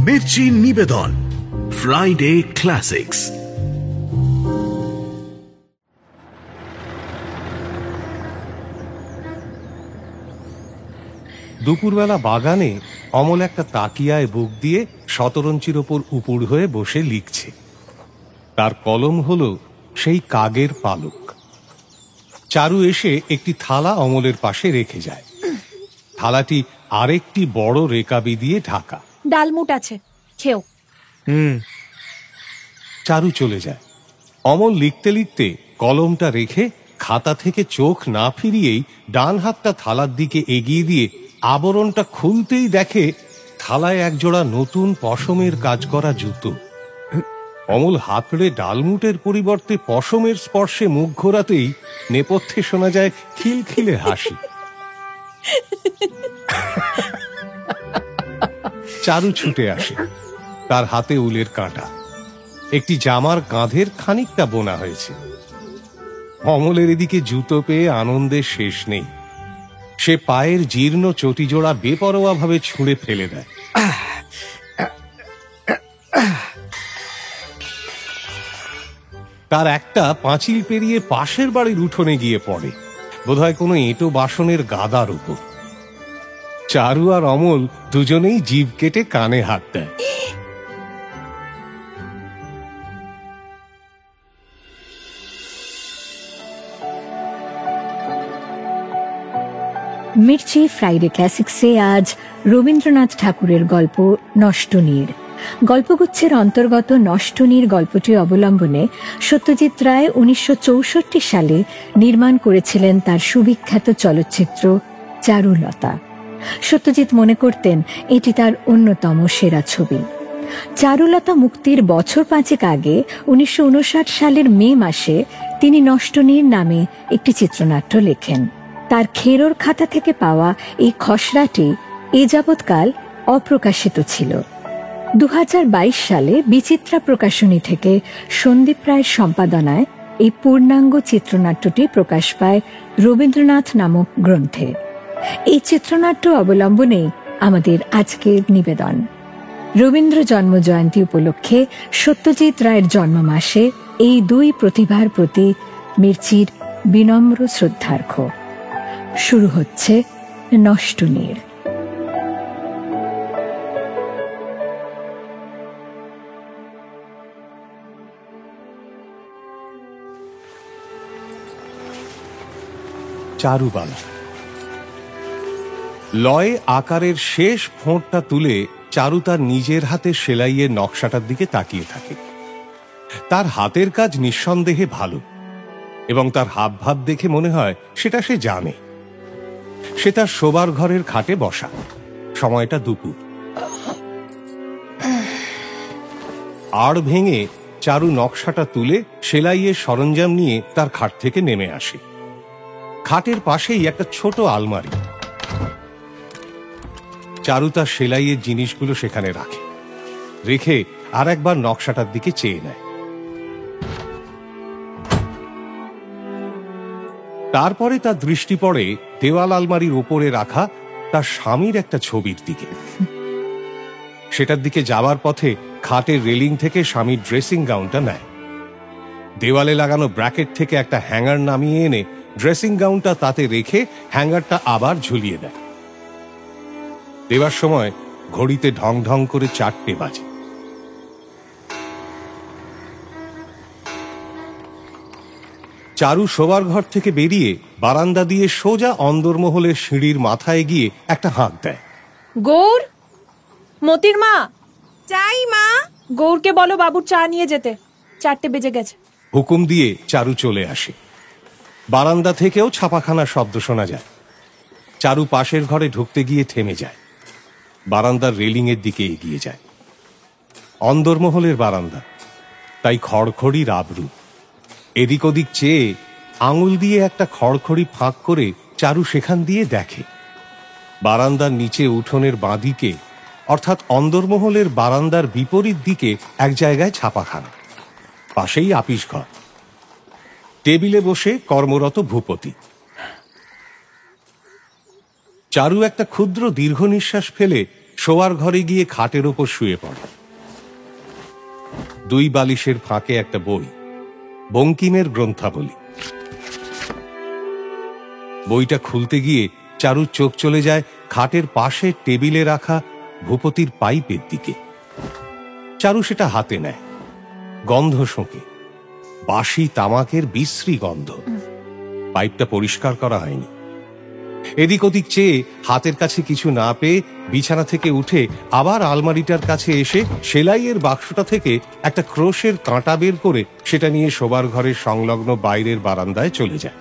মির্চি নিবেদন Friday classics. দুপুরবেলা বাগানে অমল একটা তাকিয়ায় বুক দিয়ে শতরঞ্চির ওপর উপুড় হয়ে বসে লিখছে। তার কলম হলো সেই কাগের পালক। চারু এসে একটি থালা অমলের পাশে রেখে যায়। থালাটি আরেকটি বড় রেকাবি দিয়ে ঢাকা। ডালমুট আছে, খেও। চারু চলে যায়। অমল লিখতে লিখতে কলমটা রেখে খাতা থেকে চোখ না ফিরিয়েই ডান হাতটা থালার দিকে এগিয়ে দিয়ে আবরণটা খুলতেই দেখে থালায় একজোড়া নতুন পশমের কাজ করা জুতো। অমল হাতড়ে ডালমুটের পরিবর্তে পশমের স্পর্শে মুখ ঘোরাতেই নেপথ্যে শোনা যায় খিলখিলে হাসি। চারু ছুটে আসে। তার হাতে উলের কাঁটা, একটি জামার কাঁধের খানিকটা বোনা হয়েছে। অমলের এদিকে জুতো পেয়ে আনন্দের শেষ নেই। সে পায়ের জীর্ণ চটিজোড়া বেপরোয়া ভাবে ছুঁড়ে ফেলে দেয়। তার একটা পাঁচিল পেরিয়ে পাশের বাড়ির উঠোনে গিয়ে পড়ে, বোধহয় কোনো এঁটো বাসনের গাদার উপর। চারু আর অমল দুজনেই জিভ কেটে কানে হাত দেয়। মির্চি ফ্রাইডে ক্লাসিক্সে আজ রবীন্দ্রনাথ ঠাকুরের গল্প নষ্টনীড়। গল্পগুচ্ছের অন্তর্গত নষ্টনীড় গল্পটি অবলম্বনে সত্যজিৎ রায় 1964 সালে নির্মাণ করেছিলেন তার সুবিখ্যাত চলচ্চিত্র চারুলতা। সত্যজিৎ মনে করতেন এটি তার অন্যতম সেরা ছবি। চারুলতা মুক্তির বছর পাঁচেক আগে 1959 সালের মে মাসে তিনি নষ্টনীড় নামে একটি চিত্রনাট্য লেখেন। তার খেরোর খাতা থেকে পাওয়া এই খসড়াটি এ যাবৎকাল অপ্রকাশিত ছিল। 2022 সালে বিচিত্রা প্রকাশনী থেকে সন্দীপ রায়ের সম্পাদনায় এই পূর্ণাঙ্গ চিত্রনাট্যটি প্রকাশ পায় রবীন্দ্রনাথ নামক গ্রন্থে। এই চিত্রনাট্য অবলম্বনেই আমাদের আজকের নিবেদন। রবীন্দ্র জন্ম জয়ন্তী উপলক্ষে সত্যজিৎ রায়ের জন্ম মাসে এই দুই প্রতিভার প্রতি মির্চির বিনম্র শ্রদ্ধার্ঘ। শুরু হচ্ছে নষ্টনীড়। চারুবালা। লয়ে আকারের শেষ ফোঁটটা তুলে চারু তার নিজের হাতে সেলাইয়ের নকশাটার দিকে তাকিয়ে থাকে। তার হাতের কাজ নিঃসন্দেহে ভালো এবং তার হাবভাব দেখে মনে হয় সেটা সে জানে। সে তার শোবার ঘরের খাটে বসা। সময়টা দুপুর। আড় ভেঙে চারু নকশাটা তুলে সেলাইয়ের সরঞ্জাম নিয়ে তার খাট থেকে নেমে আসে। খাটের পাশেই একটা ছোট আলমারি। চারু তার সেলাইয়ের জিনিসগুলো সেখানে রাখে, রেখে আর একবার নকশাটার দিকে চেয়ে নেয়। তারপরে তার দৃষ্টি পড়ে দেওয়াল আলমারির ওপরে রাখা তার স্বামীর একটা ছবির দিকে। সেটার দিকে যাওয়ার পথে খাটের রেলিং থেকে স্বামীর ড্রেসিং গাউনটা নেয়। দেওয়ালে লাগানো ব্র্যাকেট থেকে একটা হ্যাঙ্গার নামিয়ে এনে ড্রেসিং গাউনটা তাতে রেখে হ্যাঙ্গারটা আবার ঝুলিয়ে দেয়। দেওয়ার সময় ঘড়িতে ঢং ঢং করে 4টে বাজে। চারু শোবার ঘর থেকে বেরিয়ে বারান্দা দিয়ে সোজা অন্দরমহলের সিঁড়ির মাথায় গিয়ে একটা হাঁক দেয়। গৌর, মতির মা। চাই মা। গৌরকে বলো বাবুর চা নিয়ে যেতে, 4টে বেজে গেছে। হুকুম দিয়ে চারু চলে আসে। বারান্দা থেকেও ছাপাখানার শব্দ শোনা যায়। চারু পাশের ঘরে ঢুকতে গিয়ে থেমে যায়। বারান্দার রেলিং এর দিকে এগিয়ে যায়। অন্দরমহলের বারান্দা, তাই খড়খড়ির আবরু। এদিক ওদিক চেয়ে আঙুল দিয়ে একটা খড়খড়ি ফাঁক করে চারু সেখান দিয়ে দেখে বারান্দার নিচে উঠোনের বাঁদিকে, অর্থাৎ অন্দরমহলের বারান্দার বিপরীত দিকে এক জায়গায় ছাপাখানা, পাশেই আপিস ঘর। টেবিলে বসে কর্মরত ভূপতি। চারু একটা ক্ষুদ্র দীর্ঘ নিঃশ্বাস ফেলে শোয়ার ঘরে গিয়ে খাটের ওপর শুয়ে পড়ে। দুই বালিশের ফাঁকে একটা বই, বঙ্কিমের গ্রন্থাবলী। বইটা খুলতে গিয়ে চারুর চোখ চলে যায় খাটের পাশে টেবিলে রাখা ভূপতির পাইপের দিকে। চারু সেটা হাতে নেয়। গন্ধ শোঁকে, বাসি তামাকের বিশ্রী গন্ধ। পাইপটা পরিষ্কার করা হয়নি। এদিক ওদিক চেয়ে হাতের কাছে কিছু না পেয়ে বিছানা থেকে উঠে আবার আলমারিটার কাছে এসে সেলাইয়ের বাক্সটা থেকে একটা ক্রোশের কাঁটা বের করে সেটা নিয়ে শোবার ঘরের সংলগ্ন বাইরের বারান্দায় চলে যায়।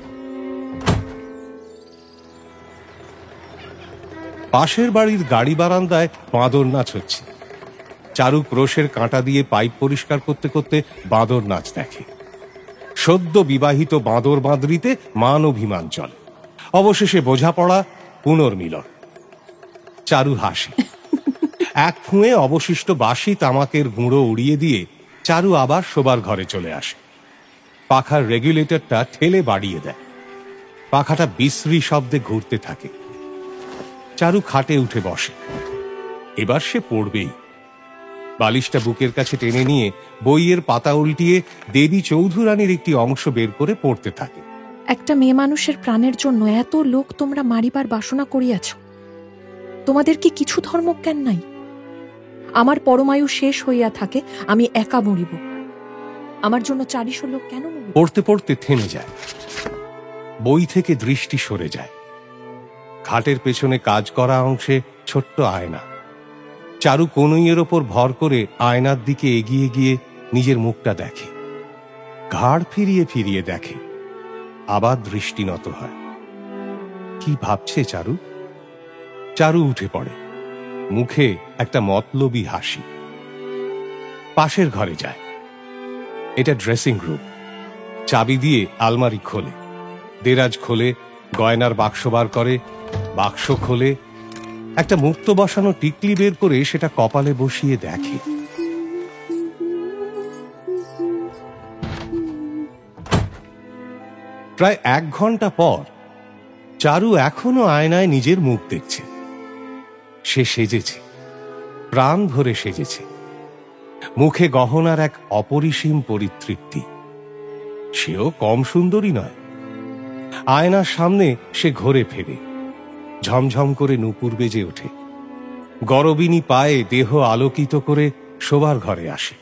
পাশের বাড়ির গাড়ি বারান্দায় বাঁদর নাচ হচ্ছে। চারু ক্রোশের কাঁটা দিয়ে পাইপ পরিষ্কার করতে করতে বাঁদর নাচ দেখে। সদ্য বিবাহিত বাঁদর বাঁদরিতে মান অভিমান চলে। অবশেষে বোঝাপড়া, পুনর্মিলন। চারু হাসে। এক ফুঁয়ে অবশিষ্ট বাসি তামাকের গুঁড়ো উড়িয়ে দিয়ে চারু আবার শোবার ঘরে চলে আসে। পাখার রেগুলেটরটা ঠেলে বাড়িয়ে দেয়। পাখাটা বিশ্রী শব্দে ঘুরতে থাকে। চারু খাটে উঠে বসে। এবার সে পড়বেই। বালিশটা বুকের কাছে টেনে নিয়ে বইয়ের পাতা উল্টিয়ে দেবী চৌধুরানীর একটি অংশ বের করে পড়তে থাকে। একটা মেয়ে মানুষের প্রাণের জন্য এত লোক তোমরা মারিবার বাসনা করিয়াছ। তোমাদের কি কিছু ধর্মজ্ঞান নাই? আমার পরমায়ু শেষ হইয়া থাকে, আমি একা মরিব। আমার জন্য 400 লোক কেন মরিব? পড়তে পড়তে থেমে যায়। বই থেকে দৃষ্টি সরে যায়। খাটের পেছনে কাজ করা অংশে ছোট্ট আয়না। চারু কনুইয়ের ওপর ভর করে আয়নার দিকে এগিয়ে গিয়ে নিজের মুখটা দেখে। ঘাড় ফিরিয়ে ফিরিয়ে দেখে। আবার দৃষ্টি নত হয়। কি ভাবছে চারু? চারু উঠে পড়ে। মুখে একটা মতলবী হাসি। পাশের ঘরে যায়। এটা ড্রেসিং রুম। চাবি দিয়ে আলমারি খোলে, দেরাজ খোলে, গয়নার বাক্স বার করে, বাক্স খোলে, একটা মুক্ত বসানো টিকলি বের করে সেটা কপালে বসিয়ে দেখে। প্রায় 1 ঘন্টা পর চারু এখনো আয়নায় নিজের মুখ দেখছে। সে সেজেছে, প্রাণ ভরে সেজেছে। মুখে গহনার এক অপরিসীম পরিতৃপ্তি। সেও কম সুন্দরী নয়। আয়নার সামনে সে ঘোরে ফেরে। ঝমঝম করে নূপুর বেজে ওঠে। গরবিনী পায়ে দেহ আলোকিত করে শোবার ঘরে আসে।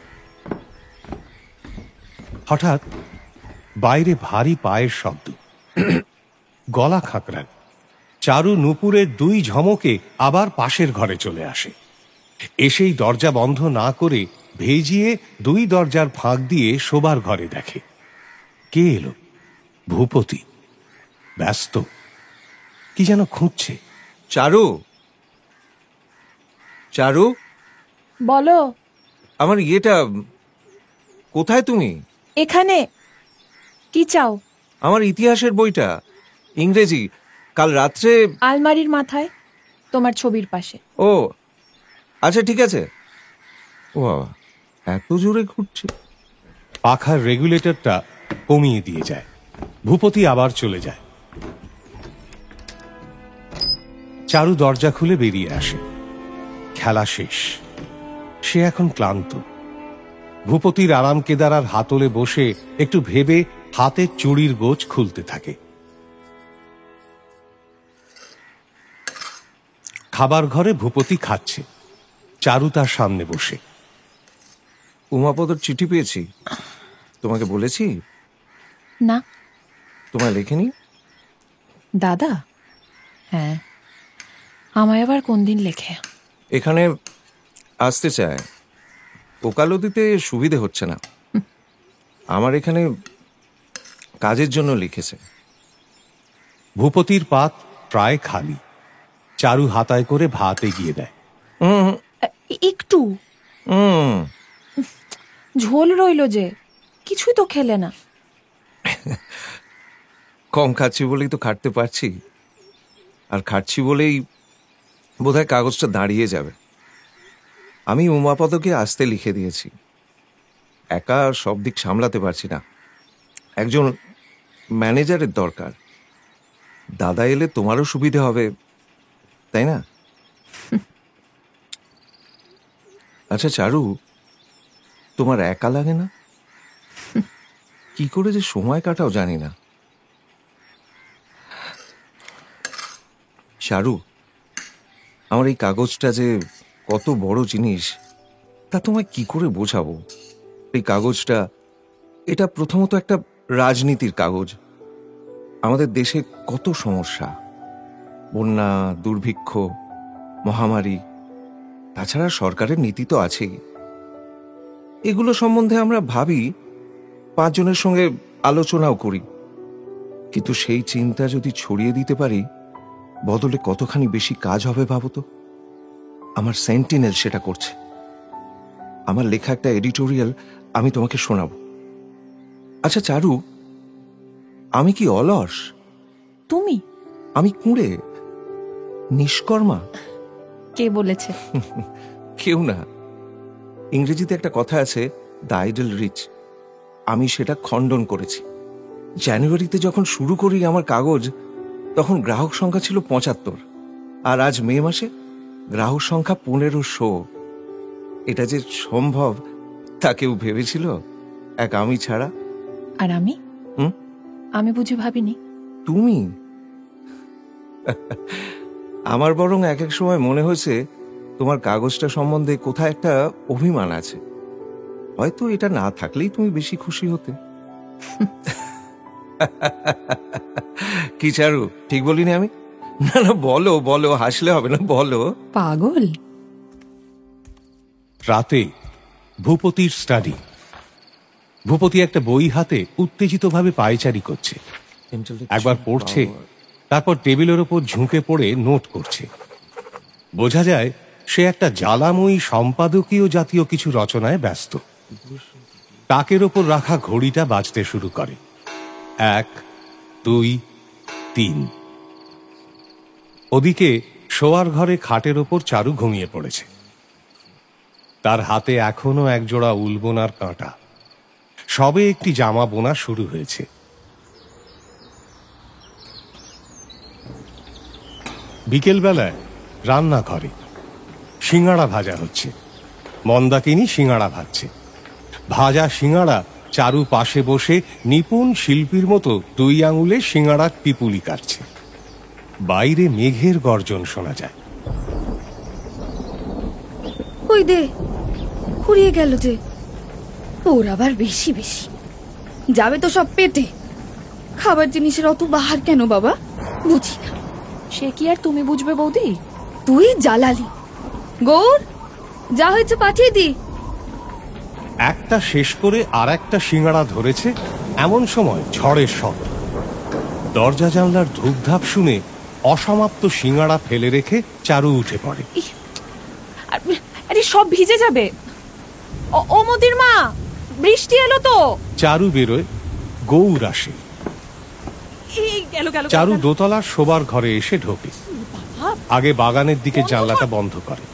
হঠাৎ বাইরে ভারী পায়ের শব্দ, গলা খাঁকড়ান। চারু নূপুরের 2 ঝমকে আবার পাশের ঘরে চলে আসে। এসেই দরজা বন্ধ না করে ভেজিয়ে 2 দরজার ফাঁক দিয়ে শোবার ঘরে দেখে। কে এলো? ভূপতি। ব্যস্ত, কি যেন খুঁজছে। চারু, চারু, বলো। আমার ইয়েটা কোথায়? তুমি এখানে। কি চাও? আমার ইতিহাসের বইটা, ইংরেজি। কাল রাত্রে আলমারির মাথায়, তোমার ছবির পাশে। ও আচ্ছা, ঠিক আছে। ও বাবা, এত জোরে ঘুরছে। পাখার রেগুলেটরটা কমিয়ে দিয়ে যায়। ভূপতি আবার চলে যায়। চারু দরজা খুলে বেরিয়ে আসে। খেলা শেষ। সে এখন ক্লান্ত। ভূপতির আরাম কেদারার হাতলে বসে একটু ভেবে হাতের চুড়ির গোছ খুলতে থাকে। খাবার ঘরে ভূপতি খাচ্ছে। চারু তার সামনে বসে। উমাপদর চিঠি পেয়েছি। তোমাকে বলেছি? না। তোমায় লেখেনি? দাদা? হ্যাঁ, আমায় আবার কোন দিন লেখে? এখানে আসতে চায়। ওকালতিতে সুবিধে হচ্ছে না। আমার এখানে কাজের জন্য লিখেছে। ভূপতির পাত প্রায় খালি। চারু হাতায় করে ভাত এগিয়ে দেয়। একটু ঝোল রইল যে, কিছুই তো খেলে না। কম খাচ্ছি বলেই তো খাটতে পারছি। আর খাচ্ছি বলেই বোধহয় কাগজটা দাঁড়িয়ে যাবে। আমি উমাপদকে আসতে লিখে দিয়েছি। একা সব দিক সামলাতে পারছি না। একজন ম্যানেজারের দরকার। দাদা এলে তোমারও সুবিধে হবে, তাই না? আচ্ছা চারু, তোমার একা লাগে না? কি করে যে সময় কাটাও জানি না। চারু, আমার এই কাগজটা যে কত বড় জিনিস তা তোমায় কি করে বোঝাবো। এই কাগজটা, এটা প্রথমত একটা রাজনীতির কাগজ। আমাদের দেশে কত সমস্যা, বন্যা, দুর্ভিক্ষ, মহামারী, তাছাড়া সরকারের নীতি তো আছেই। এগুলো সম্বন্ধে আমরা ভাবি, 5 জনের সঙ্গে আলোচনাও করি, কিন্তু সেই চিন্তা যদি ছড়িয়ে দিতে পারি, বদলে কতখানি বেশি কাজ হবে ভাবো তো। আমার সেন্টিনেল সেটা করছে। আমার লেখা একটা এডিটোরিয়াল আমি তোমাকে শোনাবো। আচ্ছা চারু, আমি কি অলস? তুমি? আমি কুঁড়ে, নিষ্কর্মা? কে বলেছে? কেউ না। ইংরেজিতে একটা কথা আছে, দ্য আইডল রিচ। আমি সেটা খণ্ডন করেছি। জানুয়ারিতে যখন শুরু করি আমার কাগজ, তখন গ্রাহক সংখ্যা ছিল 75, আর আজ মে মাসে গ্রাহক সংখ্যা 1500। এটা যে সম্ভব তা কেউ ভেবেছিল, এক আমি ছাড়া? আর আমি? হুম? আমি বুঝি ভাবিনি? তুমি? আমার বরং এক এক সময় মনে হয়েছে তোমার কাগজটা সম্বন্ধে কোথায় একটা অভিমান আছে। হয়তো এটা না থাকলেই তুমি বেশি খুশি হতে। কি চারু, ঠিক বলিনি আমি? না না, বলো বলো, হাসলে হবে না, বলো। পাগল। রাতে ভূপতির স্টাডি। ভূপতি একটা বই হাতে উত্তেজিতভাবে পায়চারি করছে। একবার পড়ছে, তারপর টেবিলের ওপর ঝুঁকে পড়ে নোট করছে। বোঝা যায় সে একটা জ্বালাময়ী সম্পাদকীয় জাতীয় কিছু রচনায় ব্যস্ত। তাকের ওপর রাখা ঘড়িটা বাজতে শুরু করে। 1, 2, 3। ওদিকে শোয়ার ঘরে খাটের ওপর চারু ঘুমিয়ে পড়েছে। তার হাতে এখনো একজোড়া উল বোনার কাঁটা। সবে একটি জামা বোনা শুরু হয়েছে। বিকেলবেলায় রান্নাঘরে সিঙ্গাড়া ভাজা হচ্ছে। মন্দাকিনী সিঙ্গাড়া ভাজছে। ভাজা সিঙ্গাড়া চারু পাশে বসে নিপুণ শিল্পীর মতো 2 আঙুলে সিঙ্গাড়ার টিপুলি কাটছে। বাইরে মেঘের গর্জন শোনা যায়। ওই দে, ফুরিয়ে গেল যে। ওর আবার বেশি বেশি যাবে তো সব পেটে। খাবার জিনিসের অত বাহার কেন বাবা, বুঝি না। সে কি আর তুমি বুঝবে বৌদি? তুই জ্বালালি। গৌর, যা হয়েছে পাঠিয়ে দি। একটা শেষ করে আর একটা সিঙ্গাড়া ধরেছে, এমন সময় ঝড়ের শব্দ। দরজা জানলার ধূপধাপ শুনে অসমাপ্ত সিঙ্গাড়া ফেলে রেখে চারু উঠে পড়ে। আরে সব ভিজে যাবে। ও মোদির মা, বৃষ্টি এলো তো। চারু বেরোয়, গৌর আসে। চারু দোতলার শোবার ঘরে এসে ঢোকে। আগে বাগানের দিকে জানলাটা বন্ধ করে।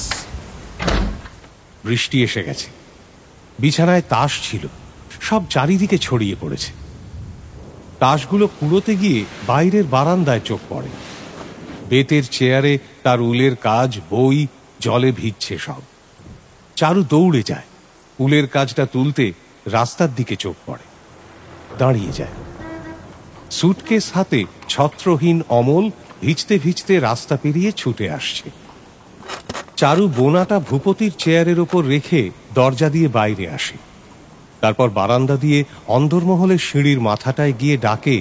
বৃষ্টি এসে গেছে। বিছানায় তাস ছিল, সব চারিদিকে ছড়িয়ে পড়েছে। তাসগুলো কুড়োতে গিয়ে বাইরের বারান্দায় চোখ পড়ে। বেতের চেয়ারে তার উলের কাজ, বই, জলে ভিজছে সব। চারু দৌড়ে যায়। উলের কাজটা তুলতে রাস্তার দিকে চোখ পড়ে। দাঁড়িয়ে যায়। সুটকেস হাতে ছত্রহীন অমল ভিজতে ভিজতে রাস্তা পেরিয়ে ছুটে আসছে। চারু বোনাটা ভূপতির চেয়ারের ওপর রেখে দরজা দিয়ে বাইরে আসে। তারপর বারান্দা দিয়ে অন্দরমহলের সিঁড়ির মাথাটায় গিয়ে ডাকে,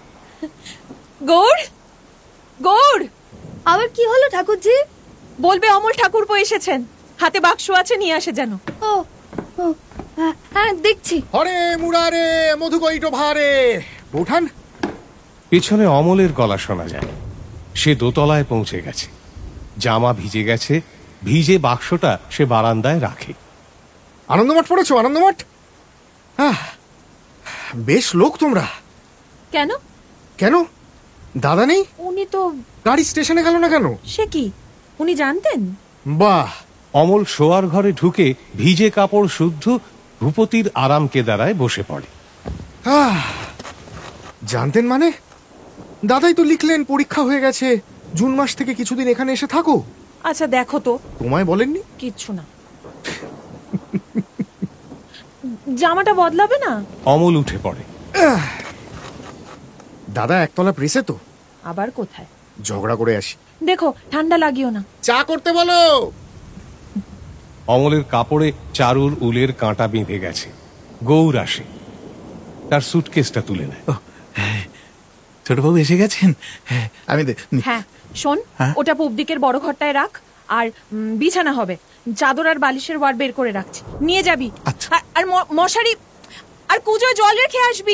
গৌড়, গৌড়। আবার কি হলো ঠাকুরজি? বলবে অমল ঠাকুরপো এসেছেন, হাতে বাক্স আছে, নিয়ে আসে যেন। ও ও, হ্যাঁ দেখছি। হরে মুরারে মধুকৈট ভারে, উঠান। পেছনে অমলের গলা শোনা যায়। সে দোতলায় পৌঁছে গেছে। জামা ভিজে গেছে। ভিজে বাক্সটা সে বারান্দায় রাখে। আনন্দমঠ পড়েছো? আনন্দমঠ? বেশ লোক তোমরা। কেন? কেন দাদা নেই? উনি তো গাড়ি স্টেশনে গেল না কেন? সে কি, উনি জানতেন? বাহ। অমল শোয়ার ঘরে ঢুকে ভিজে কাপড় শুদ্ধ ভূপতির আরাম কেদারায় বসে পড়ে। জানতেন মানে? দাদাই তো লিখলেন পরীক্ষা হয়ে গেছে, জুন মাস থেকে কিছুদিন এখানে এসে থাকো। আচ্ছা দেখো তো। তোমায় বলেননি? কিচ্ছু না। জামাটা বদলাবে না? অমল উঠে পড়ে। দাদা একতলা প্রেসে তো, আবার কোথায়? ঝগড়া করে আসি। দেখো ঠান্ডা লাগিও না। চা করতে বলো। অমলের কাপড়ে চারুর উলের কাঁটা বেঁধে গেছে। গৌর আসে, তার সুটকেসটা তুলে নেয়। ছোটবাবু এসে গেছেন? আমি হ্যাঁ শোন, ওটা পূব দিকের বড় ঘরটায় রাখ। আর বিছানা হবে, চাদর আর বালিশের ওয়ার বের করে রাখছি, নিয়ে যাবি। আর মশারি আর কুজোয় জল রেখে আসবি।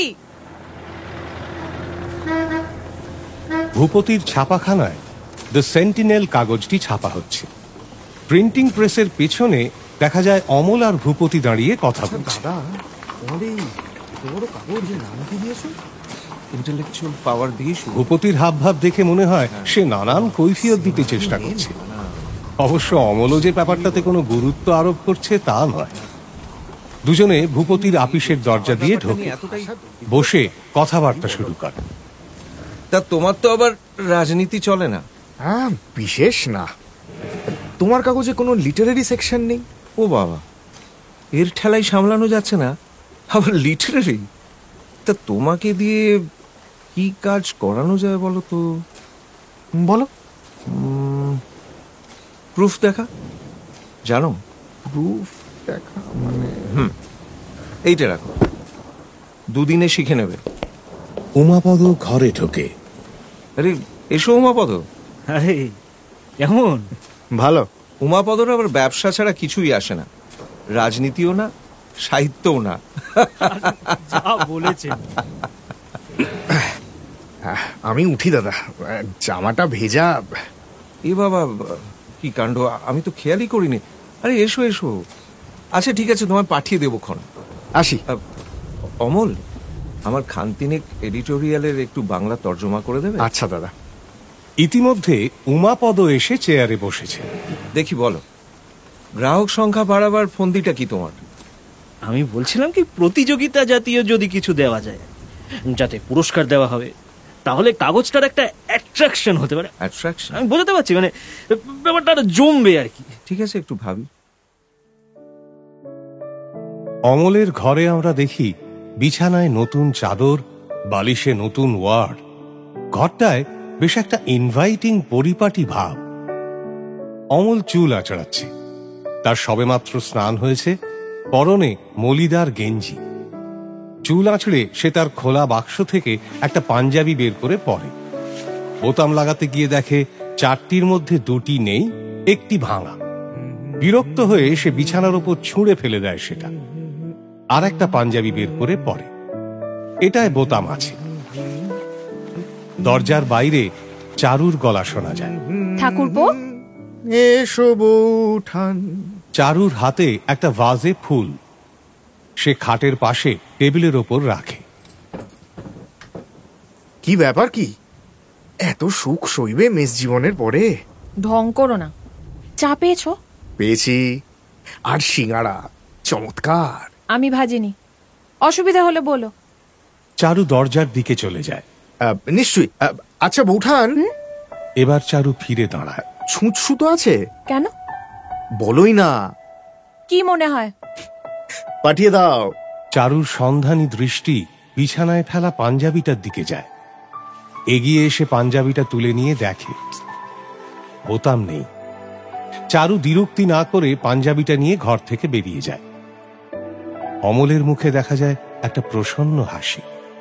ভূপতির ছাপাখানায় দ্য সেন্টিনেল কাগজটি ছাপা হচ্ছে। প্রিন্টিং প্রেসের পেছনে দেখা যায় অমল আর ভূপতি দাঁড়িয়ে কথা বলছে। দাদা তোমার এই বড় কাগজ নাম কি দিয়েছো? ইন্টেলেকচুয়াল পাওয়ার দিয়ে শুরু। ভূপতির হাবভাব দেখে মনে হয় সে নানান কৈফিয়ত দিতে চেষ্টা করছে। অবশ্য অমলও যে ব্যাপারটাতে কোনো গুরুত্ব আরোপ করছে তা নয়। দুজনে ভূপতির আপিসের দরজা দিয়ে ঢোকে, বসে কথাবার্তা শুরু করে। তা তোমার তো আবার রাজনীতি চলে না? হ্যাঁ, বিশেষ না। তোমার কাগজে কোনো লিটারারি সেকশন নেই? ও বাবা, এর ঠেলাই সামলানো যাচ্ছে না, আবার লিটারারি? তা তোমাকে দিয়ে কি কাজ করানো যায় বলো তো? বলো। প্রুফ দেখা জানো? প্রুফ দেখা মানে? এইটা রাখো, দুদিনে শিখে নেবে। উমাপদ ঘরে ঢোকে। আরে এসো উমাপদ। আরে কেমন? ভালো। উমাপদর আবার ব্যবসা ছাড়া কিছুই আসে না, রাজনীতিও না, সাহিত্যও না। যা বলেছেন। আমি উঠি দাদা, জামাটা ভেজা। এ বাবা, কি কাণ্ড, আমি তো খেয়ালই করিনি। আরে এসো এসো। আচ্ছা ঠিক আছে, তোমায় পাঠিয়ে দেবো ক্ষণ। আসি। অমল, আমার খানতিনেক এডিটোরিয়ালের একটু বাংলা তর্জমা করে দেবে? আচ্ছা দাদা। ইতিমধ্যে উমাপদ এসে চেয়ারে বসেছে। দেখি বলো, গ্রাহক সংখ্যা বাড়াবার ফন্দিটা কি তোমার? আমি বলছিলাম কি, প্রতিযোগিতা জাতীয় যদি কিছু দেওয়া যায়, যাতে পুরস্কার দেওয়া হবে, তাহলে কাগজটার একটা অ্যাট্রাকশন হতে পারে। অ্যাট্রাকশন? আমি বোঝাতে পারছি, মানে ব্যাপারটা আরো জমবে আর কি। ঠিক আছে, একটু ভাবি। অমলের ঘরে আমরা দেখি বিছানায় নতুন চাদর, বালিশে নতুন ওয়ার। ঘরটায় বেশ একটা ইনভাইটিং পরিপাটি ভাব। অমল চুল আঁচড়াচ্ছে, তার সবেমাত্র স্নান হয়েছে, পরনে মলিদার গেঞ্জি। চুল আঁচড়ে সে তার খোলা বাক্স থেকে একটা পাঞ্জাবি বের করে পরে। বোতাম লাগাতে গিয়ে দেখে 4টির মধ্যে 2টি নেই, 1টি ভাঙা। বিরক্ত হয়ে সে বিছানার উপর ছুঁড়ে ফেলে দেয় সেটা, আর একটা পাঞ্জাবি বের করে পরে। এটায় বোতাম আছে। দরজার বাইরে চারুর গলা শোনা যায়। ঠাকুরপো, এসো বৌঠান। চারুর হাতে একটা ভাজে ফুল, সে খাটের পাশে টেবিলের ওপর রাখে। কি ব্যাপার, কি এত সুখ সইবে মেস জীবনের পরে? ঢং করো না। চা পেয়েছো? পেয়েছি, আর সিঙ্গাড়া চমৎকার। আমি ভাজিনি, অসুবিধা হলে বলো। চারু দরজার দিকে চলে যায়। নিশ্চয়ই। আচ্ছা বৌঠান। এবার চারু ফিরে দাঁড়ায়। ছুঁচসুতো আছে? কেন? বলোই না। কি মনে হয়? পাঠিয়ে দাও। চারুর সন্ধানী দৃষ্টি বিছানায় ফেলা পাঞ্জাবিটার দিকে যায়। এগিয়ে এসে পাঞ্জাবিটা তুলে নিয়ে দেখে বোতাম নেই। চারু দ্বিরুক্তি না করে পাঞ্জাবিটা নিয়ে ঘর থেকে বেরিয়ে যায়। অমলের মুখে দেখা যায় একটা প্রসন্ন হাসি।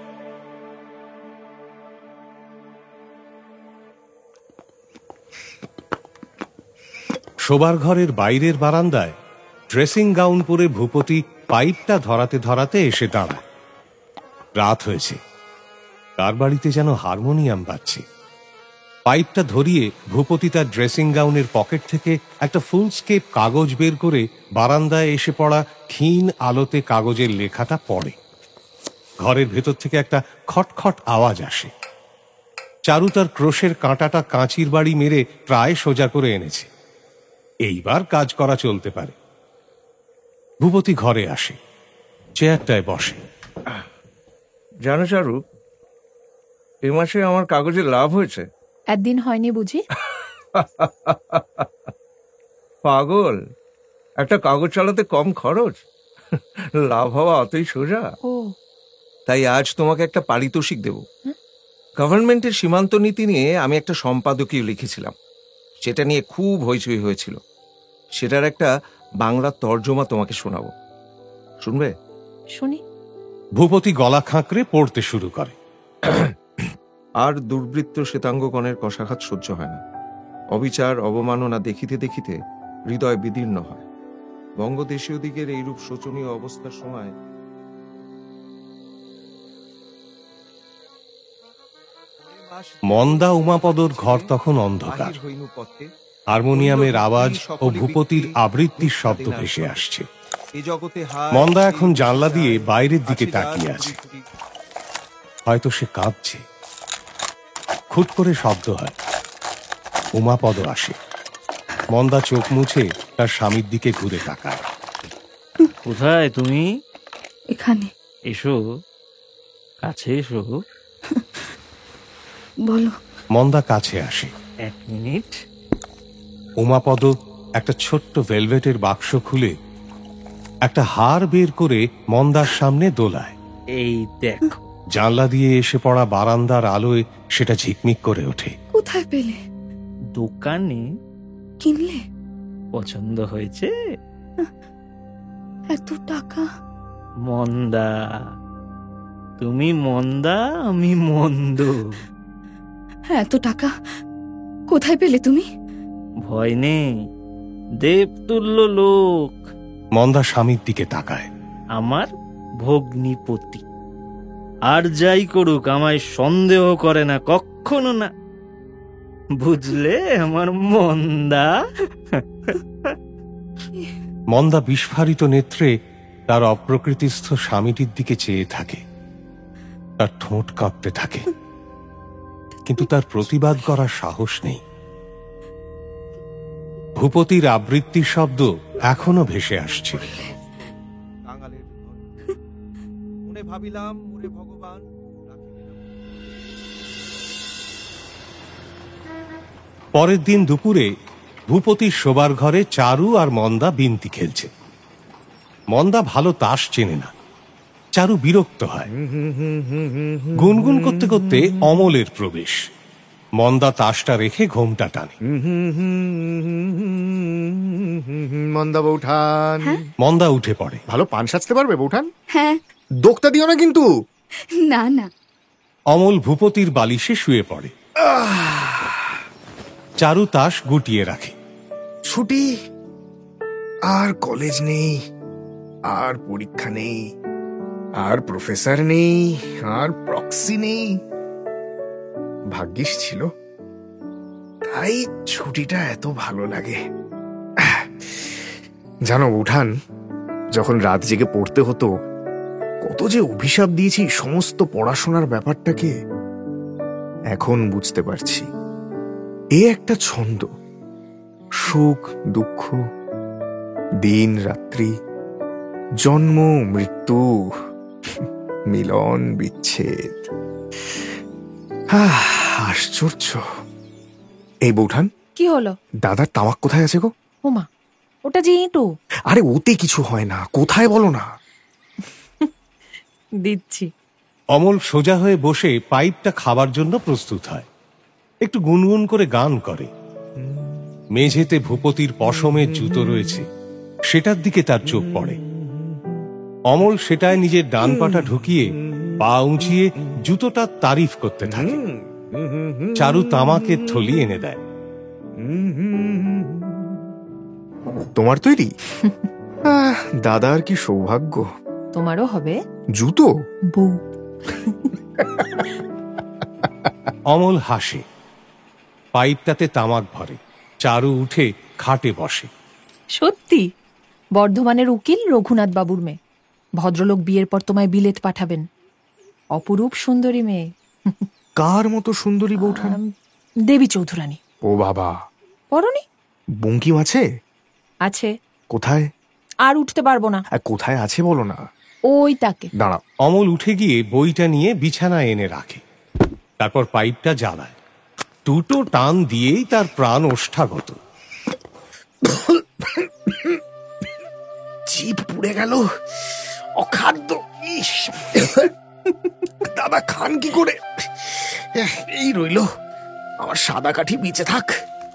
শোবার ঘরের বাইরের বারান্দায় ড্রেসিং গাউন পরে ভূপতি পাইপটা ধরাতে ধরাতে এসে দাঁড়ায়। রাত হয়েছে, তার বাড়িতে যেন হারমোনিয়াম বাজছে। পাইপটা ধরিয়ে ভূপতি তার ড্রেসিং গাউনের পকেট থেকে একটা ফুলস্কেপ কাগজ বের করে বারান্দায় এসে পড়া ক্ষীণ আলোতে কাগজের লেখাটা পড়ে। ঘরের ভেতর থেকে একটা খটখট আওয়াজ আসে। চারু তার ক্রোশের কাঁটাটা কাঁচির বাড়ি মেরে প্রায় সোজা করে এনেছে। এইবার কাজ করা চলতে পারে। ভূপতি ঘরে আসে, চেয়ারটায় বসে। জানো চারু, এ মাসে আমার কাগজে লাভ হয়েছে। একদিন হয়নি বুঝি? পাগল, একটা কাগজ চালাতে কম খরচ, লাভ হওয়া অতই সোজা। ও তাই আজ তোমাকে একটা পারিতোষিক দেব। গভর্নমেন্টের সীমান্ত নীতি নিয়ে আমি একটা সম্পাদকীয় লিখেছিলাম, সেটা নিয়ে খুব হইচই হয়েছিল। সেটার একটা বাংলা তর্জমা তোমাকে শোনাবো, শুনবে? শুনি। ভূপতি গলা খাঁকড়ে পড়তে শুরু করে। আর দুর্বৃত্ত শ্বেতাঙ্গগণের কষাঘাত সহ্য হয় না, অবিচার অবমাননা দেখিতে দেখিতে হৃদয় বিদীর্ণ হয়। বঙ্গদেশীয় দিকের এইরূপ শোচনীয় অবস্থার সময় মন্দা উমাপদর ঘর তখন অন্ধকার। হারমোনিয়ামের আওয়াজ ও ভূপতির আবৃত্তির শব্দ ভেসে আসছে। মন্দা এখন জানলা দিয়ে বাইরের দিকে তাকিয়ে আছে। হয়তো সে কাঁদছে। খুট করে শব্দ হয়, উমাপদ আসে। মন্দা চোখ মুছে তার স্বামীর দিকে ঘুরে তাকায়। কোথায় তুমি? এখানে। এসো, কাছে এসো। বলো। মন্দা কাছে আসে। 1 মিনিট। উমাপদ একটা ছোট্ট ভেলভেটের বাক্স খুলে একটা হার বের করে মন্দার সামনে দোলায়। এই দেখো। জানলা দিয়ে এসে পড়া বারান্দার আলোয় সেটা ঝিকমিক করে ওঠে। কোথায় পেলে? দোকানে। কিনলে? পছন্দ হয়েছে? এত টাকা? মন্দা, তুমি মন্দা, আমি মন্দ। এত টাকা কোথায় পেলে তুমি? ভয় নেই, দেবতুল্য লোক। মন্দা স্বামীর দিকে তাকায়। আমার ভগ্নিপতি। আর যাই করুক আমায় সন্দেহ করে না, কখনো না। বুঝলে আমার মন্দা? মন্দা বিস্ফারিত নেত্রে তার অপ্রকৃতিস্থ স্বামীটির দিকে চেয়ে থাকে। তার ঠোঁট কাঁপতে থাকে, কিন্তু তার প্রতিবাদ করার সাহস নেই। ভূপতির আবৃত্তির শব্দ এখনো ভেসে আসছে। পরের দিন দুপুরে ভূপতির শোবার ঘরে চারু আর মন্দা বিন্তি খেলছে। মন্দা ভালো তাস চেনে না। চারু বিরক্ত হয়। গুনগুন করতে করতে অমলের প্রবেশ। মন্দা তাসটা রেখে ঘোমটা টানে। মন্দা বৌঠান। মন্দা উঠে পড়ে। ভালো পান সাজতে পারবে বৌঠান? হ্যাঁ। দোক্তা দিও না কিন্তু। না না। অমল ভূপতির বালিশে শুয়ে পড়ে। চারু তাস গুটিয়ে রাখে। ছুটি, আর কলেজ নেই, আর পরীক্ষা নেই, আর প্রফেসর নেই, আর প্রক্সি নেই। ভাগ্যিস ছিল, তাই ছুটিটা এত ভালো লাগে। জানো বৌঠান, যখন রাত জেগে পড়তে হতো, কত যে অভিশাপ দিয়েছি সমস্ত পড়াশোনার ব্যাপারটাকে। এখন বুঝতে পারছি এ একটা ছন্দ। সুখ দুঃখ, দিন রাত্রি, জন্ম মৃত্যু, মিলন বিচ্ছেদ। আশ্চর্য। এই বৌঠান, কি হলো? দাদার তামাক কোথায় আছে গো? ওমা, ওটা যে ইঁটু। আরে ওতে কিছু হয় না, কোথায় বলো না। দিচ্ছি। অমল সোজা হয়ে বসে পাইপটা খাবার জন্য প্রস্তুত হয়। একটু গুনগুন করে গান করে। মেঝেতে ভূপতির পশমের জুতো রয়েছে, সেটার দিকে তার চোখ পড়ে। অমল সেটায় নিজের ডান পাটা ঢুকিয়ে পা উঁচিয়ে জুতোটার তারিফ করতে থাকে। চারু তামাকের থলি এনে দেয়। তোমার তৈরি? দাদার কি সৌভাগ্য। তোমারও হবে জুতো? বউ। অমল হাসে। পাইপটাতে তামাক ভরে। চারু উঠে খাটে বসে। সত্যি? বর্ধমানের উকিল রঘুনাথ বাবুর মেয়ে। ভদ্রলোক বিয়ের পর তোমায় বিলেত পাঠাবেন। অপরূপ সুন্দরী মেয়ে। কার মতো সুন্দরী বৌঠান? দেবী চৌধুরানী। ও বাবা, পড়নি? বঙ্কিম আছে? আছে। কোথায়? আর উঠতে পারবো না। কোথায় আছে বলো না। ওই তাকে। দাঁড়াও। অমল উঠে গিয়ে বইটা নিয়ে বিছানায় এনে রাখে। তারপর পাইপটা জ্বালায়। দুটো টান দিয়েই তার প্রাণ ওষ্ঠাগত। পুড়ে গেল, অখাদ্য। ইস, দাদা খান কি করে? এই রইল আমার সাদা কাঠি, বেঁচে থাক।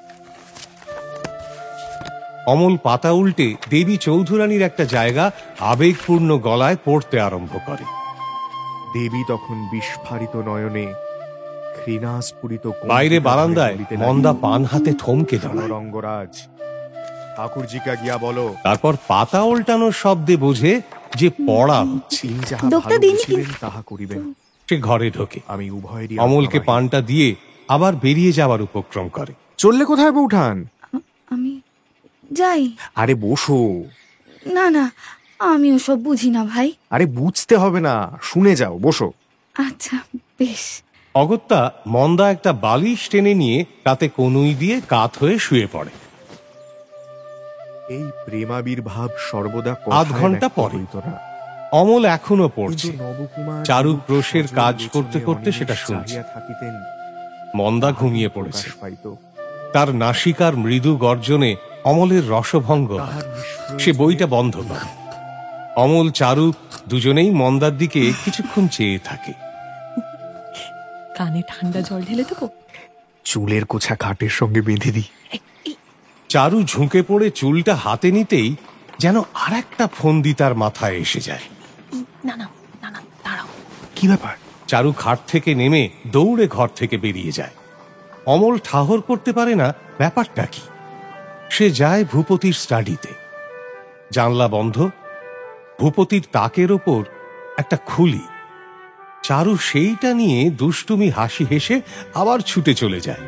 অমল পাতা উল্টে দেবী চৌধুরানীর একটা জায়গা আবেগপূর্ণ গলায় পড়তে আরম্ভ করে। দেবী তখন বিস্ফারিত নয়নে ঘৃণাস্ফুরিত বাইরে বারান্দায় মন্দা পান হাতে থমকে দাঁড়ায়। রঙ্গরাজ, ঠাকুরজিকে গিয়া বলো। তারপর পাতা উল্টানোর শব্দে বোঝে যে পড়া হচ্ছে। তিনি যাহা দোক্তা ভালো দিন বুঝিবেন তাহা করিবেন। সে ঘরে ঢোকে, আমি উভয়েরই অমলকে আজ্ঞাবাহী। পানটা দিয়ে আবার বেরিয়ে যাওয়ার উপক্রম করে। চললে কোথায় বৌঠান? আমি যাই। আরে বসো। না না, আমি ওসব বুঝি না ভাই। আরে বুঝতে হবে না, শুনে যাও, বসো। আচ্ছা বেশ। অগত্যা মন্দা একটা বালিশ টেনে নিয়ে তাতে কনুই দিয়ে কাত হয়ে শুয়ে পড়ে। এই প্রেমাবির্ভাব সর্বদা আধ ঘন্টা পরে অমল এখনো পড়ছে। চারু ক্রোশের কাজ করতে করতে সেটা শুনছে। থাকিতেন, মন্দা ঘুমিয়ে পড়েছে। তার নাসিকার মৃদু গর্জনে অমলের রসভঙ্গ হয়। সে বইটা বন্ধ করে। অমল চারু দুজনেই মন্দার দিকে কিছুক্ষণ চেয়ে থাকে। কানে ঠান্ডা জল ঢেলে দেবো? চুলের কোছা খাটের সঙ্গে বেঁধে দিই। চারু ঝুঁকে পড়ে চুলটা হাতে নিতেই যেন আর একটা ফন্দি তার মাথায় এসে যায়। না না না না, দাঁড়াও। কি ব্যাপার? চারু খাট থেকে নেমে দৌড়ে ঘর থেকে বেরিয়ে যায়। অমল ঠাহর করতে পারে না ব্যাপারটা কি। সে যায় ভূপতির স্টাডিতে। জানলা বন্ধ, ভূপতির তাকের ওপর একটা খুলি। চারু সেইটা নিয়ে দুষ্টুমি হাসি হেসে আবার ছুটে চলে যায়।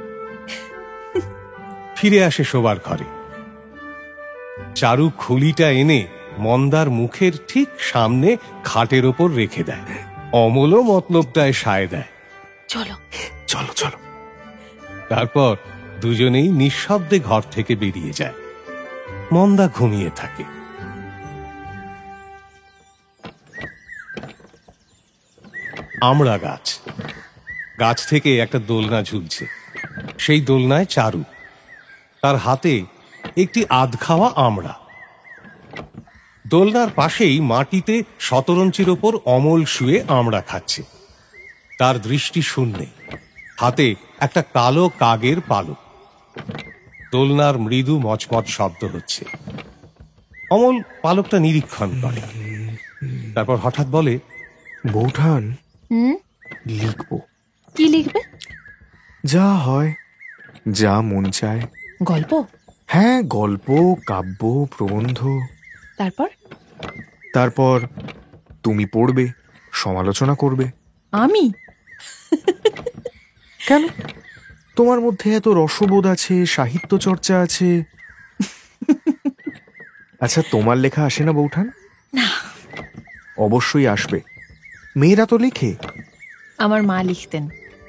ফিরে আসে শোবার ঘরে। চারু খুলিটা এনে মন্দার মুখের ঠিক সামনে খাটের ওপর রেখে দেয়। অমলও মতলবটায় সায় দেয়। চলো চলো চলো। তারপর দুজনেই নিঃশব্দে ঘর থেকে বেরিয়ে যায়। মন্দা ঘুমিয়ে থাকে। আমড়া গাছ, গাছ থেকে একটা দোলনা ঝুলছে। সেই দোলনায় চারু, তার হাতে একটি আধ খাওয়া আমড়া। দোলনার পাশেই মাটিতে শতরঞ্চির ওপর অমল শুয়ে আমড়া খাচ্ছে। তার দৃষ্টি শূন্যে, হাতে একটা কালো কাগের পালক। দোলনার মৃদু মচমচ শব্দ হচ্ছে। অমল পালকটা নিরীক্ষণ করে। তারপর হঠাৎ বলে, বৌঠান, হুম, লিখবো। কি লিখবে? যা হয়, যা মন চায়। গল্প? হ্যাঁ, গল্প, কাব্য, প্রবন্ধ। তারপর? তারপর তুমি পড়বে, সমালোচনা করবে। আমি? কেন? তোমার মধ্যে এত রসবোধ আছে, সাহিত্য চর্চা আছে। আচ্ছা, তোমার লেখা আসে না বৌঠান? না। অবশ্যই আসবে, মেয়েরা তো লেখে। আমার মা লিখতেন।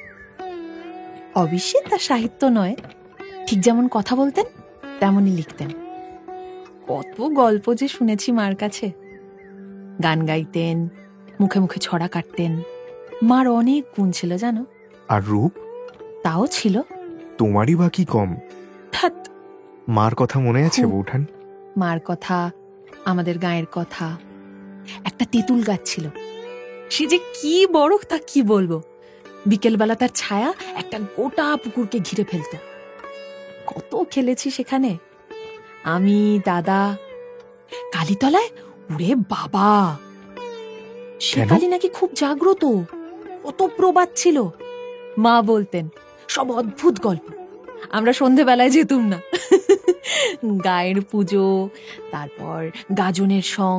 অবশ্যই তার সাহিত্য নয়, ঠিক যেমন কথা বলতেন তেমনই লিখতেন। কত গল্প যে শুনেছি মার কাছে। গান গাইতেন, মুখে মুখে ছড়া কাটতেন। মার অনেক গুণ ছিল জানো। আর রূপ? তাও ছিল। তোমারই বা কি কম? ধ্যাৎ, মার কথা মনে আছে খুব। বৌঠান? মার কথা, আমাদের গায়ের কথা। একটা তেঁতুল গাছ ছিল, সে যে কি বড় তা কি বলবো। বিকেলবেলা তার ছায়া একটা গোটা পুকুরকে ঘিরে ফেলত। কত খেলেছি সেখানে, আমি, দাদা। কালীতলায়, ওরে বাবা, সে কেন? কালী নাকি খুব জাগ্রত, কত প্রবাদ ছিল। মা বলতেন সব অদ্ভুত গল্প। আমরা সন্ধেবেলায় যেতুম না। গায়ের পুজো, তারপর গাজনের সং।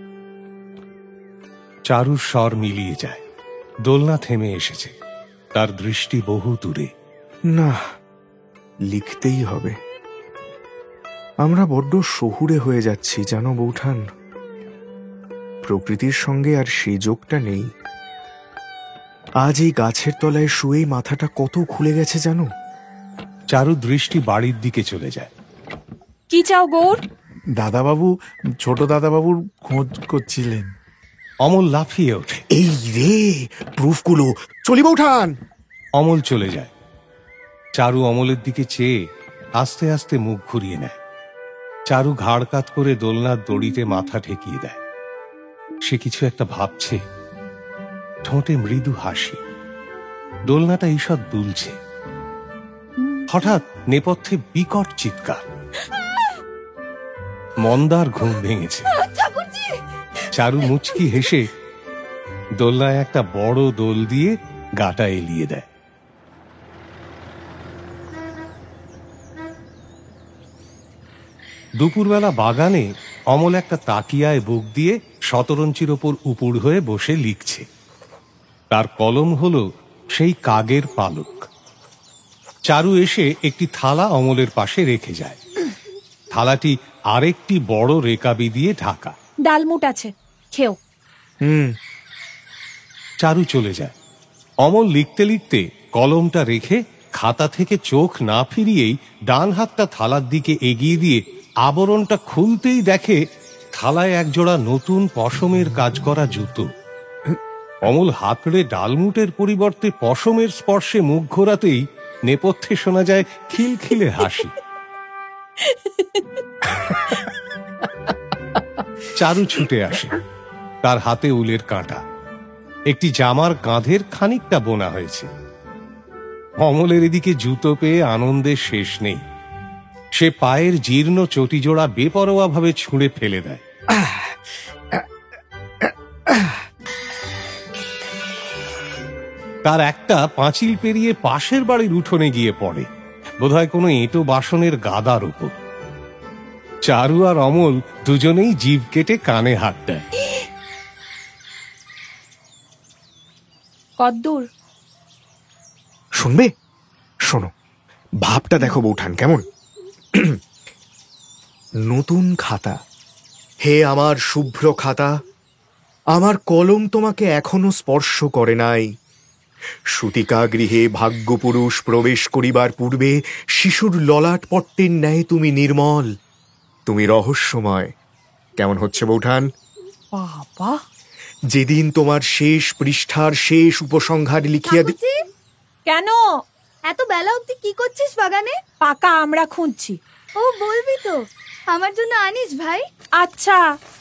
চারুর স্বর মিলিয়ে যায়। দোলনা থেমে এসেছে, তার দৃষ্টি বহু দূরে। না, লিখতেই হবে। আমরা বড্ড শহুরে হয়ে যাচ্ছি জানো বৌঠান। প্রকৃতির সঙ্গে আর সে যোগটা নেই। আজ এই গাছের তলায় শুয়েই মাথাটা কত খুলে গেছে জানো। চারু দৃষ্টি বাড়ির দিকে চলে যায়। কি চাও গৌর? দাদাবাবু, ছোট দাদাবাবুর খোঁজ করছিলেন। অমল লাফিয়ে ওঠে। এই রে, প্রুফগুলো। চলি বৌঠান। অমল চলে যায়। চারু অমলের দিকে চেয়ে আস্তে আস্তে মুখ ঘুরিয়ে নেয়। চারু ঘাড় কাত করে দোলনার দড়িতে মাথা ঠেকিয়ে দেয়। সে কিছু একটা ভাবছে, ঠোঁটে মৃদু হাসি। দোলনাটা ঈষৎ দুলছে। হঠাৎ নেপথ্যে বিকট চিৎকার। মন্দার ঘুম ভেঙেছে। চারু মুচকি হেসে দোলনায় একটা বড় দোল দিয়ে গাটা এলিয়ে দেয়। দুপুরবেলা বাগানে অমল একটা তাকিয়ায় বুক দিয়ে শতরঞ্চির ওপর উপুড় হয়ে বসে লিখছে। তার কলম হলো সেই কাগের পালক। চারু এসে একটি থালা অমলের পাশে রেখে যায়। থালাটি আরেকটি বড় রেকাবি দিয়ে ঢাকা। ডালমুট আছে, খেও। চারু চলে যায়। অমল লিখতে লিখতে কলমটা রেখে খাতা থেকে চোখ না ফিরিয়েই ডান হাতটা থালার দিকে এগিয়ে দিয়ে আবরণটা খুলতেই দেখে থালায় একজোড়া নতুন পশমের কাজ করা জুতো। অমল হাতড়ে ডালমুটের পরিবর্তে পশমের স্পর্শে মুখ ঘোরাতেই নেপথ্যে শোনা যায় খিলখিলে হাসি। চারু ছুটে আসে। তার হাতে উলের কাঁটা। একটি জামার কাঁধের খানিকটা বোনা হয়েছে। অমলের এদিকে জুতো পেয়ে আনন্দের শেষ নেই। সে পায়ের জীর্ণ চটিজোড়া বেপরোয়া ভাবে ছুঁড়ে ফেলে দেয়। তার একটা পাঁচিল পেরিয়ে পাশের বাড়ির উঠোনে গিয়ে পড়ে, বোধহয় কোনো এঁটো বাসনের গাদার উপর। চারু আর অমল দুজনেই জিভ কেটে কানে হাত দেয়। কদ্দূর? শুনবে? শোনো, ভাবটা দেখো বৌঠান কেমন। নতুন খাতা। হে আমার শুভ্র খাতা, আমার কলম তোমাকে এখনো স্পর্শ করে নাই। সূতিকা গৃহে ভাগ্যপুরুষ প্রবেশ করিবার পূর্বে শিশুর ললাট পট্টের ন্যায় তুমি নির্মল, তুমি রহস্যময়। কেমন হচ্ছে বৌঠান? বাবা, যেদিন তোমার শেষ পৃষ্ঠার শেষ উপসংহার লিখিয়া কেন এত বেলা অব্দি কি করছিস বাগানে? পাকা আমরা খুঁজছি। ও বলবি তো, আমার জন্য আনিস ভাই। আচ্ছা।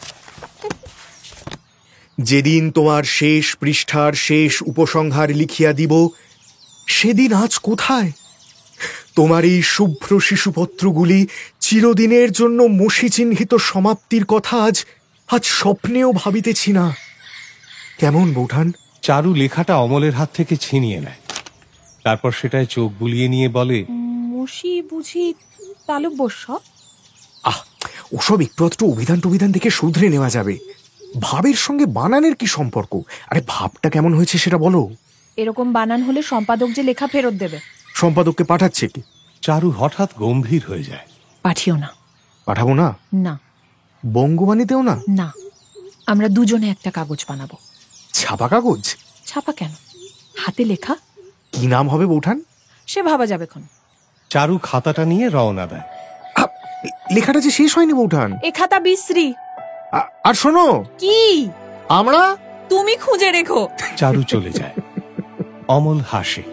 যেদিন তোমার শেষ পৃষ্ঠার শেষ উপসংহার লিখিয়া দিব, সেদিন আজ কোথায়? তোমার এই শুভ্র শিশুপত্রগুলি চিরদিনের জন্য মসি চিহ্নিত সমাপ্তির কথা আজ আজ স্বপ্নেও ভাবিতেছি না। কেমন বৌঠান? চারু লেখাটা অমলের হাত থেকে ছিনিয়ে নেয়। তারপর সেটায় চোখ বুলিয়ে নিয়ে বলে, মসি বুঝি তালব্যস্য? ওসব একটু আধটু অভিধান টভিধান দেখে শুধরে নেওয়া যাবে। ভাবের সঙ্গে বানানের কি সম্পর্ক? আরে ভাবটা কেমন হয়েছে সেটা বলো। এরকম বানান হলে সম্পাদক যে লেখা ফেরত দেবে। সম্পাদককে পাঠাচ্ছে কি? চারু হঠাৎ গম্ভীর হয়ে যায়। পাঠিও না। পাঠাবো না? না। বঙ্গবাণীতেও না? না, আমরা দুজনে একটা কাগজ বানাবো। ছাপা কাগজ? ছাপা কেন, হাতে লেখা। কি নাম হবে বৌঠান? সে ভাবা যাবে খন। চারু খাতাটা নিয়ে রওনা দেয়। লেখাটা যে শেষ হয়নি বৌঠান। এ খাতা বিশ্রী। আর শোনো। কি? আমরা? তুমি খুঁজে রেখো। চারু চলে যায়। অমল হাসে।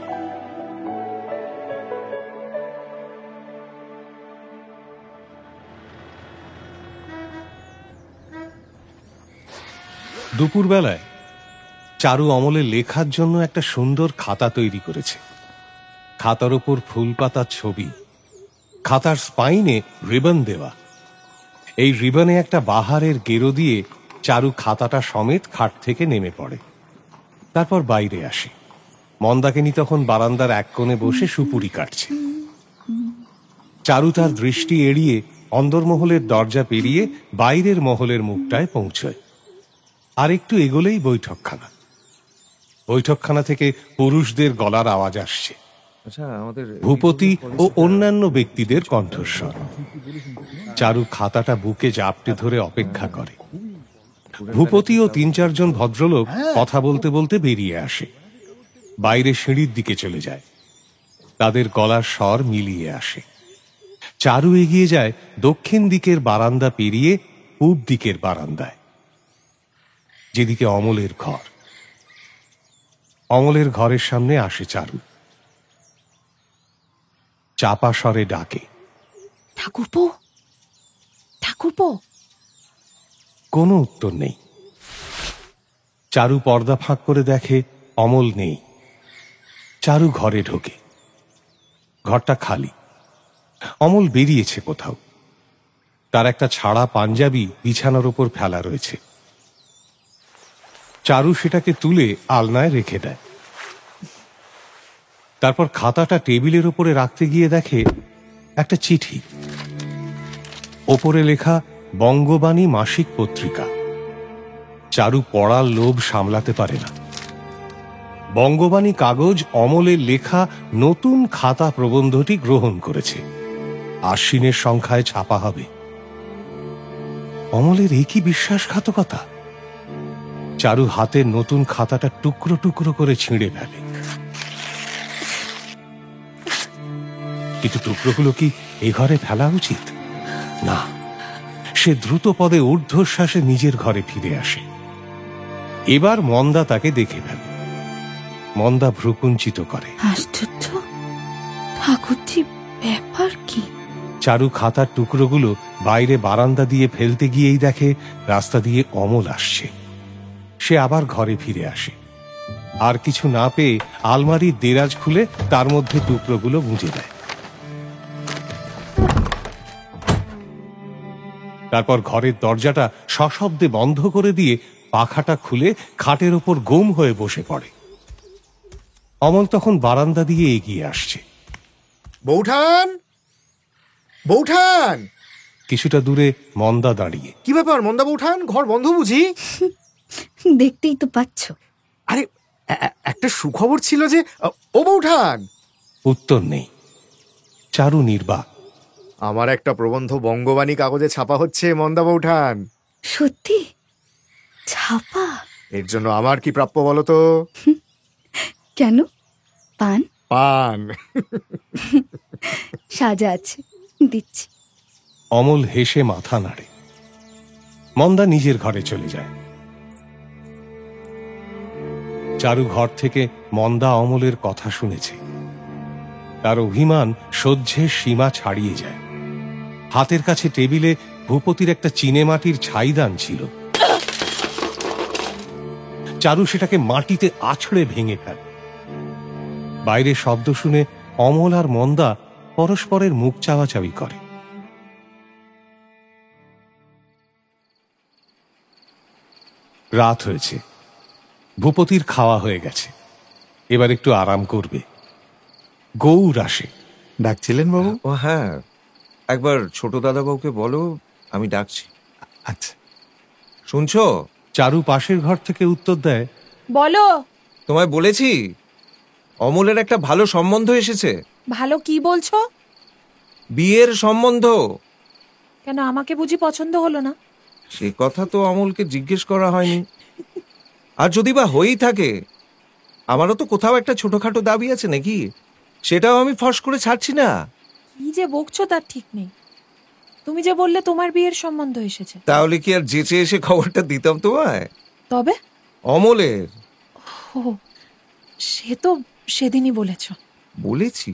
দুপুরবেলায় চারু অমলের লেখার জন্য একটা সুন্দর খাতা তৈরি করেছে। খাতার ওপর ফুল পাতার ছবি, খাতার স্পাইনে রিবন দেওয়া। এই রিবনে একটা বাহারের গেরো দিয়ে চারু খাতাটা সমেত খাট থেকে নেমে পড়ে। তারপর বাইরে আসে। মন্দাকিনী তখন বারান্দার এক কোণে বসে সুপুরি কাটছে। চারু তার দৃষ্টি এড়িয়ে অন্দরমহলের দরজা পেরিয়ে বাইরের মহলের মুখটায় পৌঁছয়। আর একটু এগোলেই বৈঠকখানা। বৈঠকখানা থেকে পুরুষদের গলার আওয়াজ আসছে, ভূপতি ও অন্যান্য ব্যক্তিদের কণ্ঠস্বর। চারু খাতাটা বুকে জাপটে ধরে অপেক্ষা করে। ভূপতি ও ৩-৪ জন ভদ্রলোক কথা বলতে বলতে বেরিয়ে আসে। বাইরে সিঁড়ির দিকে চলে যায়। তাদের গলার স্বর মিলিয়ে আসে। চারু এগিয়ে যায় দক্ষিণ দিকের বারান্দা পেরিয়ে পূব দিকের বারান্দায়, যেদিকে অমলের ঘর। অমলের ঘরের সামনে আসে চারু। চাপা স্বরে ডাকে, ঠাকুরপো। ঠাকুরপো? কোনো উত্তর নেই। চারু পর্দা ফাঁক করে দেখে অমল নেই। চারু ঘরে ঢোকে, ঘরটা খালি। অমল বেরিয়েছে কোথাও। তার একটা ছাড়া পাঞ্জাবি বিছানার উপর ফেলা রয়েছে। চারু সেটাকে তুলে আলনায় রেখে দেয়। তারপর খাতাটা টেবিলের উপরে রাখতে গিয়ে দেখে একটা চিঠি। ওপরে লেখা বঙ্গবাণী মাসিক পত্রিকা। চারু পড়ার লোভ সামলাতে পারে না। বঙ্গবাণী কাগজ অমলের লেখা নতুন খাতা প্রবন্ধটি গ্রহণ করেছে। আশ্বিনের সংখ্যায় ছাপা হবে। অমলের একই বিশ্বাসঘাতকতা। চারু হাতের নতুন খাতাটা টুকরো টুকরো করে ছিঁড়ে ফেলে। কিন্তু টুকরোগুলো কি এ ঘরে ফেলা উচিত? না, সে দ্রুত পদে ঊর্ধ্বশ্বাসে নিজের ঘরে ফিরে আসে। এবার মন্দা তাকে দেখে ফেলে। মন্দা ভ্রুকুঞ্চিত করে। আশ্চর্য, ঠাকুরজি, ব্যাপার কি? চারু খাতার টুকরোগুলো বাইরে বারান্দা দিয়ে ফেলতে গিয়েই দেখে রাস্তা দিয়ে অমল আসছে। সে আবার ঘরে ফিরে আসে। আর কিছু না পেয়ে আলমারির দেরাজ খুলে তার মধ্যে টুকরোগুলো গুঁজে দেয়। তারপর ঘরের দরজাটা সশব্দে বন্ধ করে দিয়ে পাখাটা খুলে খাটের ওপর গুম হয়ে বসে পড়ে। অমল তখন বারান্দা দিয়ে এগিয়ে আসছে। বৌঠান, বৌঠান! কিছুটা দূরে মন্দা দাঁড়িয়ে। কি ব্যাপার মন্দা বৌঠান, ঘর বন্ধ বুঝি? দেখতেই তো পাচ্ছ। আরে একটা সুখবর ছিল যে। ও বৌঠান! উত্তর নেই। চারু নির্বাক। আমার একটা প্রবন্ধ বঙ্গবাণী কাগজে ছাপা হচ্ছে মন্দা বৌঠান। সত্যি? ছাপা? এর জন্য আমার কি প্রাপ্য বলো তো? কেন? পান? পান। সাজা আছে, দিচ্ছি। অমল হেসে মাথা নাড়ে। মন্দা নিজের ঘরে চলে যায়। চারু ঘর থেকে মন্দা অমলের কথা শুনেছে। তার অভিমান সহ্যের সীমা ছাড়িয়ে যায়। হাতের কাছে টেবিলে ভূপতির একটা চীনেমাটির ছাইদান ছিল। চারু সেটাকে মাটিতে আছড়ে ভেঙে ফেলে। বাইরে শব্দ শুনে অমল আর মন্দা পরস্পরের মুখ চাওয়াচাওয়ি করে। রাত হয়েছে। ভূপতির খাওয়া হয়ে গেছে। এবার একটু আরাম করবে। গৌর আসে। ডাকছিলেন বাবু? ও হ্যাঁ, একবার ছোট দাদাবাবুকে বলো আমি ডাকছি। আচ্ছা। শুনছো? চারু পাশের ঘর থেকে উত্তর দেয়, বলো। তোমায় বলেছি অমলের একটা ভালো সম্বন্ধ এসেছে। ভালো কি বলছো? বিয়ের সম্বন্ধ। কেন, আমাকে বুঝি পছন্দ হলো না? সে কথা তো অমলকে জিজ্ঞেস করা হয়নি। আর যদি বা হয়েই থাকে, আমারও তো কোথাও একটা ছোটখাটো দাবি আছে নাকি, সেটাও আমি ফস করে ছাড়ছি না। কি যে বকছো তার ঠিক নেই। তুমি যে বললে তোমার বিয়ের সম্বন্ধ এসেছে, তাহলে কি আর যেচে এসে খবরটা দিতাম তোমায়? তবে অমলের। ও, সে তো সেদিনই বলেছ। বলেছি?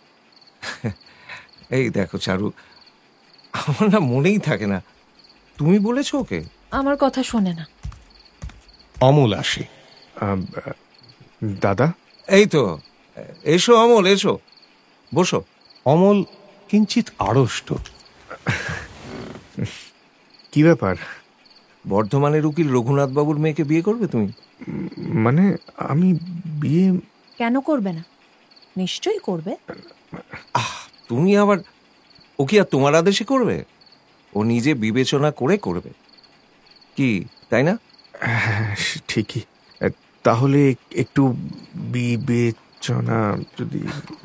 এই দেখো চারু, আমার না মনেই থাকে না। তুমি বলেছো ওকে? আমার কথা শোনে না। অমল আসে। দাদা? এই তো, এসো অমল, এসো, বসো। অমল কিঞ্চিত আড়ষ্ট। কি ব্যাপার? বর্ধমানের উকিল রঘুনাথ বাবুর মেয়েকে বিয়ে করবে তুমি? মানে আমি বিয়ে কেন করবে না? নিশ্চয়ই করবে। তুমি আবার, ও কি আর তোমার আদেশে করবে? ও নিজে বিবেচনা করে করবে, কি তাই না? ঠিকই। তাহলে একটু বিবেচনা যদি।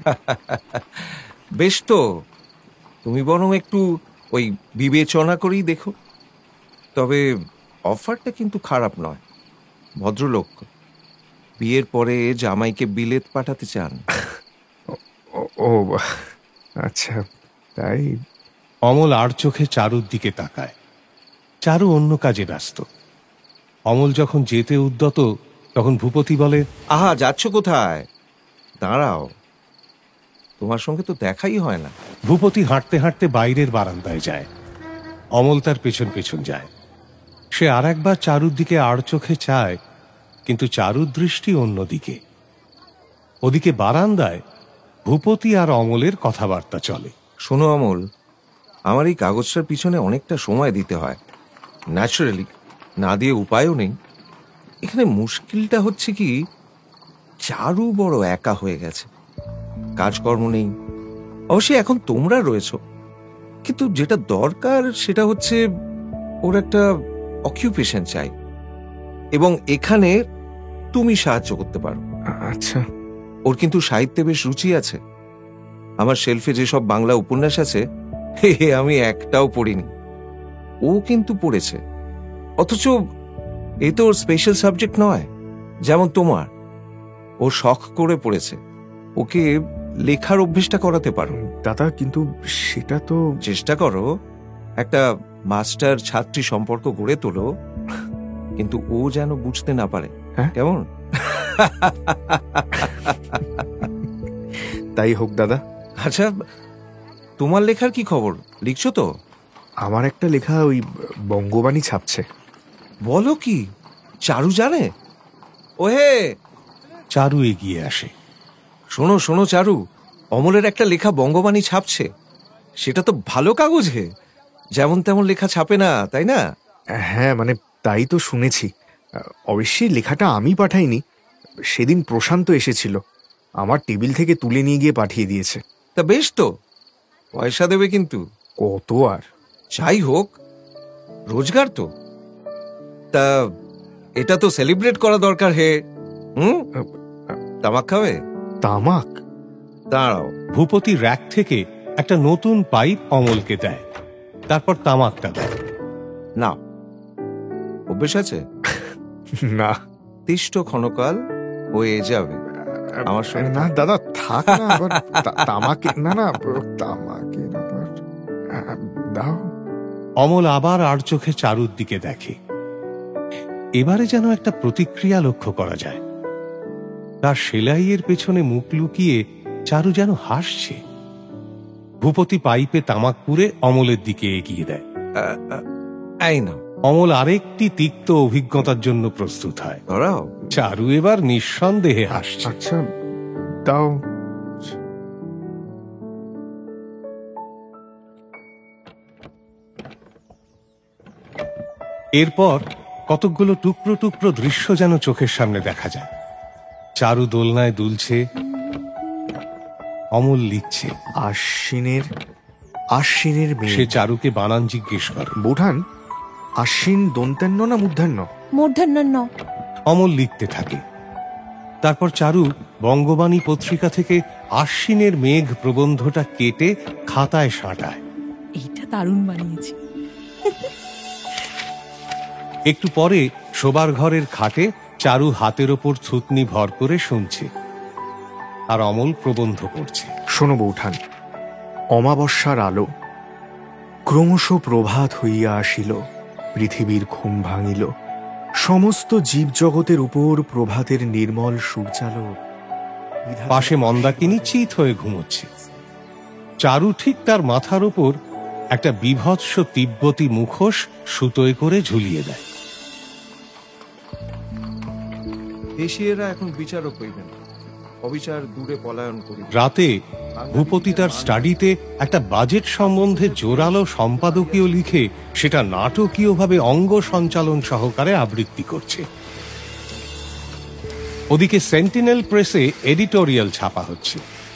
বেশ তো, তুমি বরং একটু ওই বিবেচনা করেই দেখো। তবে অফারটা কিন্তু খারাপ নয়। ভদ্রলোক বিয়ের পরে জামাইকে বিলেত পাঠাতে চান। ও আচ্ছা, তাই? অমল আর চোখে চারুর দিকে তাকায়। চারু অন্য কাজে ব্যস্ত। অমল যখন যেতে উদ্যত, তখন ভূপতি বলে, আহা, যাচ্ছ কোথায়? দাঁড়াও, তোমার সঙ্গে তো দেখাই হয় না। ভূপতি হাঁটতে হাঁটতে বাইরের বারান্দায় যায়। অমল তার পেছন পেছন যায়। সে আর একবার চারুর দিকে আড় চোখে চায়, কিন্তু চারুর দৃষ্টি অন্যদিকে। ওদিকে বারান্দায় ভূপতি আর অমলের কথাবার্তা চলে। শোনো অমল, আমার এই কাগজটার পিছনে অনেকটা সময় দিতে হয়, ন্যাচারালি, না দিয়ে উপায়ও নেই। এখানে মুশকিলটা হচ্ছে কি, চারু বড় একা হয়ে গেছে, কাজকর্ম নেই। অবশ্যই এখন তোমরা রয়েছো, কিন্তু যেটা দরকার সেটা হচ্ছে ওর একটা অকিউপেশন চাই, এবং এখানে তুমি সাহায্য করতে পারো। আচ্ছা। ওর কিন্তু সাহিত্যে বেশ রুচি আছে। আমার শেলফে যেসব বাংলা উপন্যাস আছে আমি একটাও পড়িনি, ও কিন্তু পড়েছে। অথচ এ তো ওর স্পেশাল সাবজেক্ট নয়, যেমন তোমার। ও শখ করে পড়েছে। ওকে লেখার অভ্যেসটা করাতে পারো। দাদা, কিন্তু সেটা তো... চেষ্টা করো, একটা মাস্টার ছাত্রী সম্পর্ক গড়ে তোলো, কিন্তু ও যেন বুঝতে না পারে। হ্যাঁ? কেমন? তাই হোক দাদা। আচ্ছা, তোমার লেখার কি খবর? লিখছো তো? আমার একটা লেখা ওই বঙ্গবাণী ছাপছে। বলো কি? চারু জানে? ওহে! চারু এগিয়ে আসে। শোনো শোনো চারু, অমলের একটা লেখা বঙ্গবাণী ছাপছে। সেটা তো ভালো কাগজ হে, যেমন তেমন লেখা ছাপে না, তাই না? হ্যাঁ, মানে তাই তো শুনেছি। অবশ্যই লেখাটা আমি পাঠাইনি, সেদিন প্রশান্ত এসেছিল, আমার টেবিল থেকে তুলে নিয়ে গিয়ে পাঠিয়ে দিয়েছে। তা বেশ তো, পয়সা দেবে কিন্তু। কত আর? যাই হোক, রোজগার তো। তা এটা তো সেলিব্রেট করা দরকার হে। তামাক খাবে? তামাক? দাঁড়াও। ভূপতি র্যাক থেকে একটা নতুন পাইপ অমলকে দেয়, তারপর তামাকটা দেয়। না, অভ্যেস আছে? না। তিষ্ট ক্ষণকাল হয়ে যাবে আমার সঙ্গে। না দাদা, থাক না। আবার তামাকে? না না, তামাকে দাও। অমল আবার আর চোখে চারুর দিকে দেখে। এবারে যেন একটা প্রতিক্রিয়া লক্ষ্য করা যায়। তার সেলাইয়ের পেছনে মুখ লুকিয়ে চারু যেন হাসছে। ভূপতি পাইপে তামাক পুরে অমলের দিকে এগিয়ে দেয়। এই না। অমল আরেকটি তিক্ত অভিজ্ঞতার জন্য প্রস্তুত হয়। ধরাও। চারু এবার নিঃসন্দেহে হাসছে। আচ্ছা দাও। এরপর কতকগুলো টুকরো টুকরো দৃশ্য যেন চোখের সামনে দেখা যায়। চারু দোলনায় দুলছে, অমল লিখছে। আশ্বিনের মেয়ে। সে চারুকে বানান জিজ্ঞেস করে। বোঠান, আশ্বিন দন্তান্ন না মূর্ধন্য? মূর্ধন্য। অমল লিখতে থাকে। তারপর চারু বঙ্গবাণী পত্রিকা থেকে আশ্বিনের মেঘ প্রবন্ধটা কেটে খাতায় সাঁটায়। এইটা দারুণ বানিয়েছি। একটু পরে শোবার ঘরের খাটে চারু হাতের ওপর থুতনি ভর করে শুনছে, আর অমল প্রবন্ধ করছে। শোনো বৌঠান, অমাবস্যার আলো ক্রমশ প্রভাত হইয়া আসিল, পৃথিবীর ঘুম ভাঙিল, সমস্ত জীবজগতের উপর প্রভাতের নির্মল সূর্যালো। পাশে মন্দাকিনী চিত হয়ে ঘুমোচ্ছে। চারু ঠিক তার মাথার ওপর একটা বিভৎস তিব্বতী মুখোশ সুতোয় করে ঝুলিয়ে দেয়। দেশিয়েরা এখন বিচারক হইবেন, অবিচার দূরে পলায়ন করি। রাতে ভূপতি তার স্টাডিতে একটা বাজেট সম্বন্ধে জোরালো সম্পাদকীয় লিখে সেটা নাটকীয়ভাবে অঙ্গ সঞ্চালন সহকারে আবৃত্তি করছে। ওদিকে সেন্টিনেল প্রেসে এডিটোরিয়াল ছাপা হচ্ছে।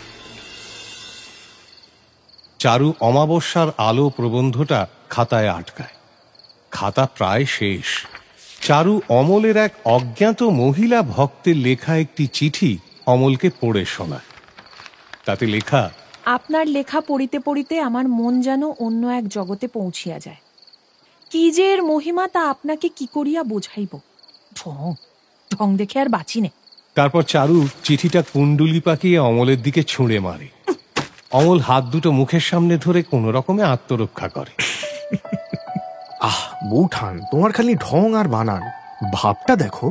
চারু অমাবস্যার আলো প্রবন্ধটা খাতায় আটকায়। খাতা প্রায় শেষ। চারু অমলের এক অজ্ঞাত মহিলা ভক্তের লেখা একটি চিঠি অমলকে পড়ে শোনায়। তাতে লেখা, আপনার লেখা পড়িতে পড়িতে আমার মন যেন অন্য এক জগতে পৌঁছিয়া যায়। কি যে এর মহিমা তা আপনাকে কি করিয়া বোঝাইব। ঢং দেখে আর বাঁচি নে। তারপর চারু চিঠিটা কুণ্ডুলি পাকিয়ে অমলের দিকে ছুঁড়ে মারে। অমল হাত দুটো মুখের সামনে ধরে কোনো রকমে আত্মরক্ষা করে। আহ বৌঠান, তোমার খালি ঢং আর বানান, ভাবটা দেখো।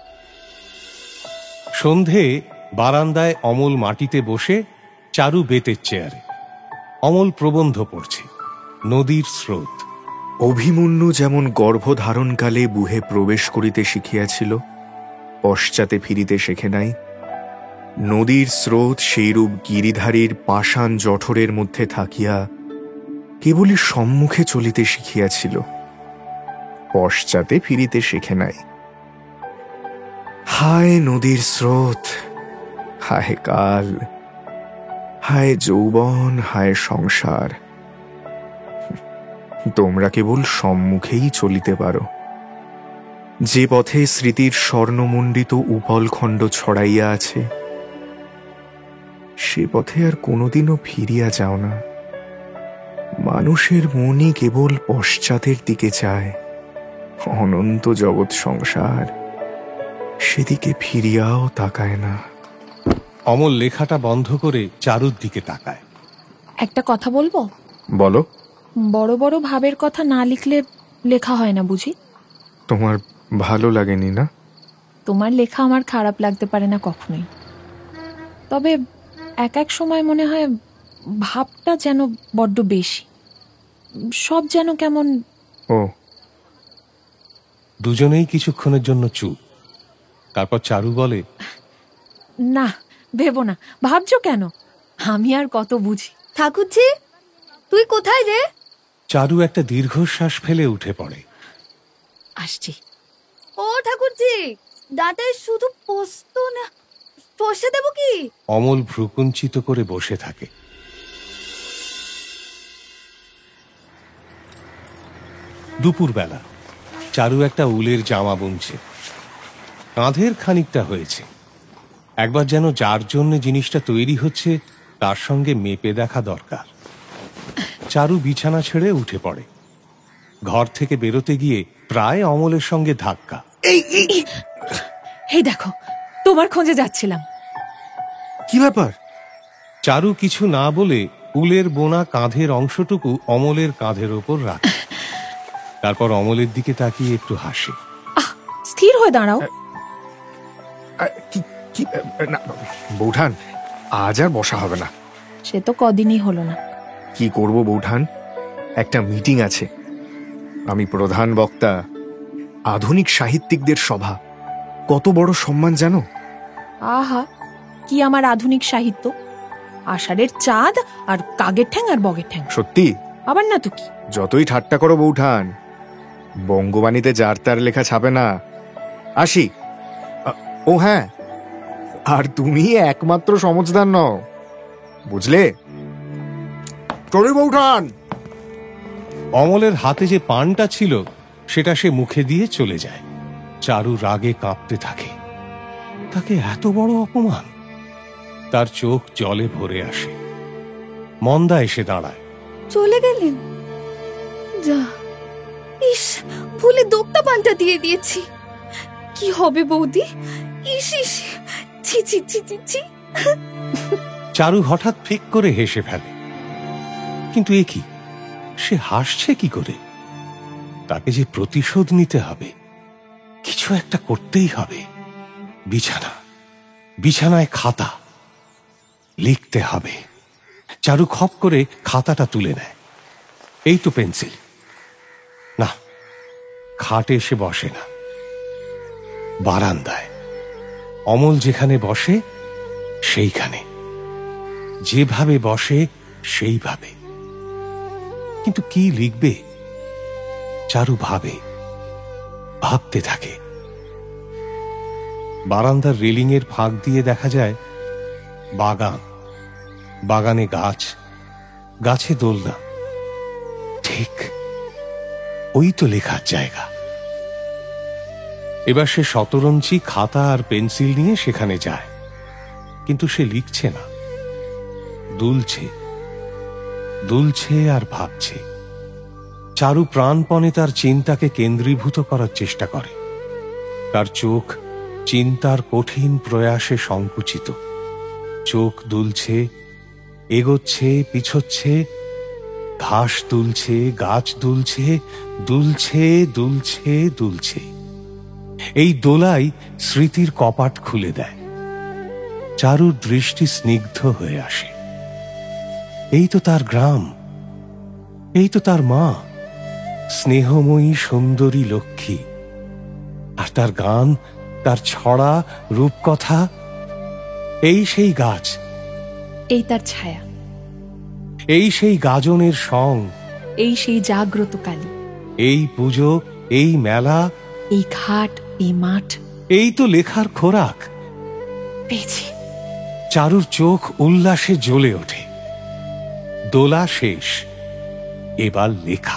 সন্ধে বারান্দায় অমল মাটিতে বসে, চারু বেতের চেয়ারে। অমল প্রবন্ধ পড়ছে, নদীর স্রোত। অভিমন্যু যেমন গর্ভধারণকালে বুহে প্রবেশ করিতে শিখিয়াছিল, পশ্চাতে ফিরিতে শেখে নাই, নদীর স্রোত সেইরূপ গিরিধারীর পাষাণ জঠরের মধ্যে থাকিয়া কেবলই সম্মুখে চলিতে শিখিয়াছিল, পশ্চাতে ফিরিতে শেখে নাই। হায় নদীর স্রোত, হায় কাল, হায় যৌবন, হায় সংসার। তোমরা কেবল সম্মুখেই চলিতে পারো। যে পথে স্মৃতির স্বর্ণমণ্ডিত উপলখণ্ড ছড়াইয়া আছে, সে পথে আর কোনোদিনও ফিরিয়া যাও না। মানুষের মনই কেবল পশ্চাতের দিকে চায়, অনন্ত জগৎ সংসার সেদিকে ফিরিয়াও তাকায় না। অমল লেখাটা বন্ধ করে চারুর দিকে তাকায়। একটা কথা বলবো? বলো। বড় বড় ভাবের কথা না লিখলে লেখা হয় না বুঝি? তোমার ভালো লাগেনি না? তোমার লেখা আমার খারাপ লাগতে পারে না কখনোই, তবে এক এক সময় মনে হয় ভাবটা যেন বড্ড বেশি, সব যেন কেমন। ও। দুজনেই কিছুক্ষণের জন্য চুপ। তারপর চারু বলে, না ভেবো না। ভাবছো কেন? আমি আর কত বুঝি। ঠাকুরজি, তুই কোথায় রে? চারু একটা দীর্ঘশ্বাস ফেলে উঠে পড়ে। আসছি। ও ঠাকুরজি, দাঁতে শুধু পোস্ত না, সর্ষে দেবো কি? অমল ভ্রুকুঞ্চিত করে বসে থাকে। দুপুরবেলা চারু একটা উলের জামা বুনছে। কাঁধের খানিকটা হয়েছে। একবার যেন যার জন্য জিনিসটা তৈরি হচ্ছে তার সঙ্গে মেপে দেখা দরকার। চারু বিছানা ছেড়ে উঠে পড়ে। ঘর থেকে বেরোতে গিয়ে প্রায় অমলের সঙ্গে ধাক্কা। এই দেখো, তোমার খোঁজে যাচ্ছিলাম। কি ব্যাপার? চারু কিছু না বলে উলের বোনা কাঁধের অংশটুকু অমলের কাঁধের ওপর রাখে। তারপর অমলের দিকে তাকিয়ে একটু হাসে। স্থির হয়ে দাঁড়াও। বৌঠান, আজ আর বসা হবে না। সে তো কদিনই হলো না। কি করব বৌঠান, একটা মিটিং আছে। আমি প্রধান বক্তা, আধুনিক সাহিত্যিকদের সভা। কত বড় সম্মান জানো? আহা, কি আমার আধুনিক সাহিত্য? আষাঢ়ের চাঁদ আর কাগের ঠ্যাং আর বগের ঠ্যাং। সত্যি? আবার না তো কি। যতই ঠাট্টা করো বৌঠান, বঙ্গবাণীতে যার তার লেখা ছাপে না। আসি। ও হ্যাঁ, আর তুমি একমাত্র সমজদার নও, বুঝলে? চলে বৌঠান। অমলের হাতে যে পানটা ছিল সেটা সে মুখে দিয়ে চলে যায়। চারু রাগে কাঁপতে থাকে। তাকে এত বড় অপমান! তার চোখ জলে ভরে আসে। মন্দা এসে দাঁড়ায়। চলে গেলেন? যা, ইস, ভুলে দোক্তা পানটা দিয়ে দিয়েছি। কি হবে বৌদি? ইস ইস, ছি ছি ছি ছি ছি। চারু হঠাৎ ফিক করে হেসে ফেলে। কিন্তু এ কি, সে হাসছে কি করে? তাকে যে প্রতিশোধ নিতে হবে, কিছু একটা করতেই হবে। বিছানায় খাতা, লিখতে হবে। চারু খপ করে খাতাটা তুলে নেয়। এই তো পেন্সিল। না, খাটে এসে বসে না, বারান্দায়। অমল যেখানে বসে সেইখানে, যেভাবে বসে সেইভাবে। কিন্তু কি লিখবে? চারু ভাবতে থাকে। বারান্দার রেলিং এর ফাঁক দিয়ে দেখা যায় বাগান, বাগানে গাছ, গাছে দোলনা। ঠিক ওই তো লেখার জায়গা। এবার সে শতরঞ্চি খাতা আর পেন্সিল নিয়ে সেখানে যায়, কিন্তু সে লিখছে না, দুলছে আর ভাবছে। চারু প্রাণপণে তার চিন্তাকে কেন্দ্রীভূত করার চেষ্টা করে। তার চোখ চিন্তার কঠিন প্রয়াসে সংকুচিত। চোখ দুলছে, এগোচ্ছে, পিছোচ্ছে, ঘাস দুলছে, গাছ দুলছে, দুলছে। এই দোলাই স্মৃতির কপাট খুলে দেয়। চারুর দৃষ্টি স্নিগ্ধ হয়ে আসে। এই তো তার গ্রাম, এই তো তার মা, স্নেহময়ী সুন্দরী লক্ষ্মী, আর তার গান, তার ছড়া, রূপকথা, এই সেই গাছ, এই তার ছায়া, এই সেই গাজনের সং, এই সেই জাগ্রত কালী, এই পুজো, এই মেলা, এই ঘাট, এই মাঠ। এই তো লেখার খোরাক। পেয়েছি। চারুর চোখ উল্লাসে জ্বলে ওঠে। দোলা শেষ, এবার লেখা।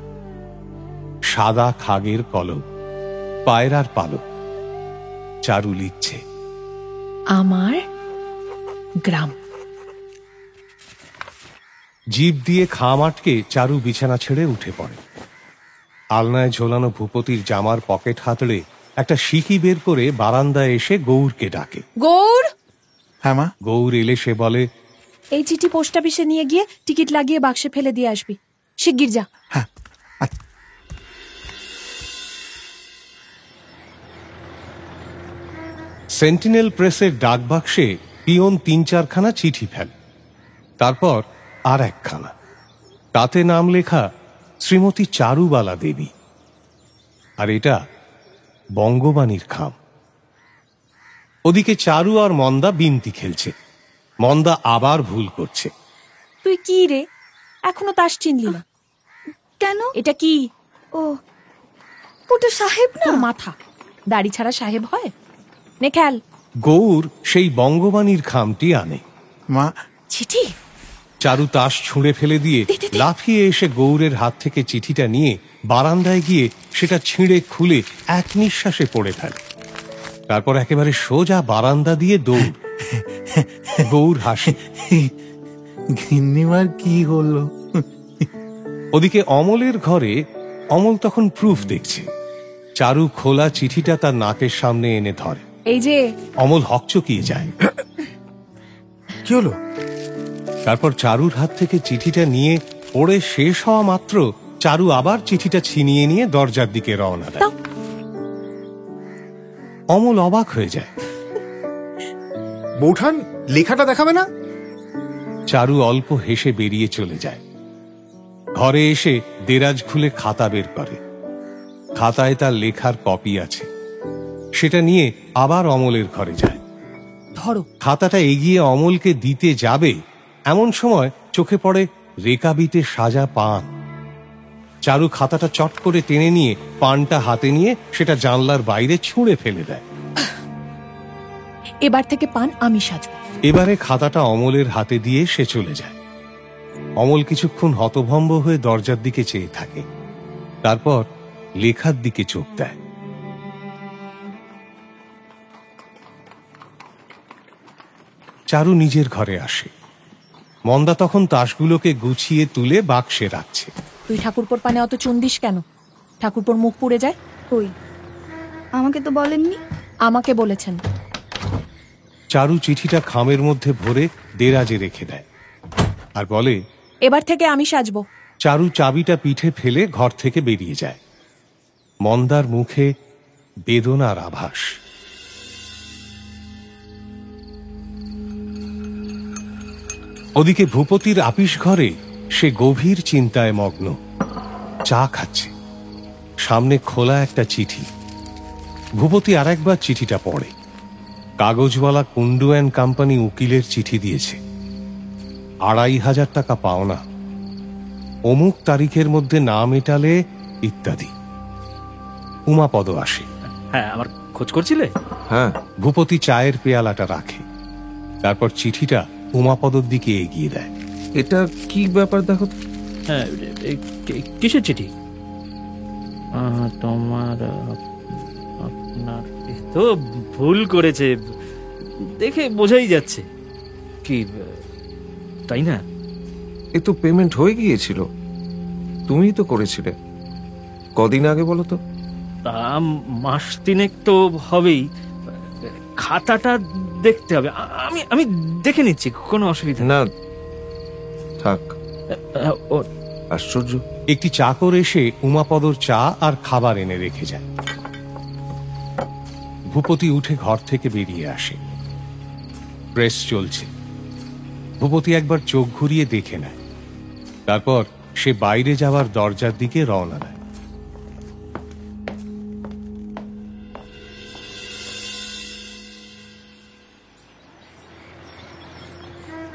সাদা খাগের কলম, পায়রার পালক। চারু লিখছে, আমার গ্রাম। জিভ দিয়ে খাম আটকে চারু বিছানা ছেড়ে উঠে পড়ে। আলনায় ঝোলানো ভূপতির জামার পকেট হাতড়ে একটা শিকি বের করে বারান্দায় এসে গৌরকে ডাকে। গৌর! হ্যাঁ মা। গৌর এলে সে বলে, এই চিঠি পোস্ট অফিসে নিয়ে গিয়ে টিকিট লাগিয়ে বাক্সে ফেলে দিয়ে আসবি। শিগগির যা। হ্যাঁ, আচ্ছা। সেন্টিনেল প্রেসের ডাকবাক্সে পিয়ন ৩-৪খানা চিঠি ফেলে, তারপর আর একখানা। তাতে নাম লেখা শ্রীমতী চারুবালা দেবী, আর এটা বঙ্গবাণীর খাম। ওদিকে চারু আর মন্দা বিনতি খেলছে। মন্দা আবার ভুল করছে। তুই কি রে, এখনো তাস চিনলি না? কেন? এটা কি? ও, ওটা সাহেব না? তোর মাথা, দাড়ি ছাড়া সাহেব হয়? নে খেল। গৌর সেই বঙ্গবাণীর খামটি আনে। মা, চিঠি? চারু তাস ছুঁড়ে ফেলে দিয়ে লাফিয়ে এসে গৌরের হাত থেকে চিঠিটা নিয়ে বারান্দায় গিয়ে সেটা ছিঁড়ে খুলে এক নিঃশ্বাসে পড়ে ফেলে। তারপর একেবারে সোজা বারান্দা দিয়ে দৌড়। গৌর হাসি। গিন্নিমার কি হলো? ওদিকে অমলের ঘরে অমল তখন প্রুফ দেখছে। চারু খোলা চিঠিটা তার নাকের সামনে এনে ধরে। এই যে। অমল হকচকিয়ে যায়। কি হলো? তারপর চারুর হাত থেকে চিঠিটা নিয়ে পড়ে শেষ হওয়া মাত্র চারু আবার চিঠিটা ছিনিয়ে নিয়ে দরজার দিকে রওনা দেয়। অমল অবাক হয়ে যায়। বৌঠান, লেখাটা দেখাবে না? চারু অল্প হেসে বেরিয়ে চলে যায়। ঘরে এসে দেরাজ খুলে খাতা বের করে। খাতায় তার লেখার কপি আছে। সেটা নিয়ে আবার অমলের ঘরে যায়। ধরো। খাতাটা এগিয়ে অমলকে দিতে যাবে এমন সময় চোখে পড়ে রেকাবিতে সাজা পান। চারু খাতাটা চট করে টেনে নিয়ে পানটা হাতে নিয়ে সেটা জানলার বাইরে ছুঁড়ে ফেলে দেয়। এবার থেকে পান আমি সাজব। এবারে খাতাটা অমলের হাতে দিয়ে সে চলে যায়। অমল কিছুক্ষণ হতভম্ব হয়ে দরজার দিকে চেয়ে থাকে, তারপর লেখার দিকে চোখ দেয়। চারু নিজের ঘরে আসে। মন্দা তখন তাসগুলোকে গুছিয়ে তুলে বাক্সে রাখছে। তুই ঠাকুরপোর পানে অত চুন দিস কেন? ঠাকুরপোর মুখ পুড়ে যায়। কই, আমাকে তো বলেননি। আমাকে বলেছেন। চারু চিঠিটা খামের মধ্যে ভরে দেরাজে রেখে দেয় আর বলে, এবার থেকে আমি সাজবো। চারু চাবিটা পিঠে ফেলে ঘর থেকে বেরিয়ে যায়। মন্দার মুখে বেদনার আভাস। ওদিকে ভূপতির আপিস ঘরে সে গভীর চিন্তায় মগ্ন। চা খাচ্ছে। সামনে খোলা একটা চিঠি। ভূপতি আরেকবার চিঠিটা পড়ে। কাগজওয়ালা কুন্ডু অ্যান্ড কোম্পানি উকিলের চিঠি দিয়েছে। ২৫০০ টাকা পাওনা, অমুক তারিখের মধ্যে না মেটালে ইত্যাদি। উমাপদ আসে। হ্যাঁ, আমার খোঁজ করছিলে? হ্যাঁ। ভূপতি চায়ের পেয়ালাটা রাখে, তারপর চিঠিটা উমাপদর দিকে এগিয়ে দেয়। এটা কি ব্যাপার দেখো তো। হ্যাঁ, কিসের চিঠি? তোমার আপনার তো ভুল করেছে, দেখে বোঝাই যাচ্ছে। কি তাই না? এ তো পেমেন্ট হয়ে গিয়েছিল, তুমিই তো করেছিলে। কদিন আগে বলো তো? তা মাস তিনেক তো হবেই। খাতাটা দেখতে হবে। আমি দেখে নিচ্ছি, কোনো অসুবিধা না। থাক। আশ্চর্য। একটি চাকর এসে উমাপদর চা আর খাবার এনে রেখে যায়। ভূপতি উঠে ঘর থেকে বেরিয়ে আসে। প্রেস চলছে। ভূপতি একবার চোখ ঘুরিয়ে দেখে নেয়, তারপর সে বাইরে যাওয়ার দরজার দিকে রওনা দেয়।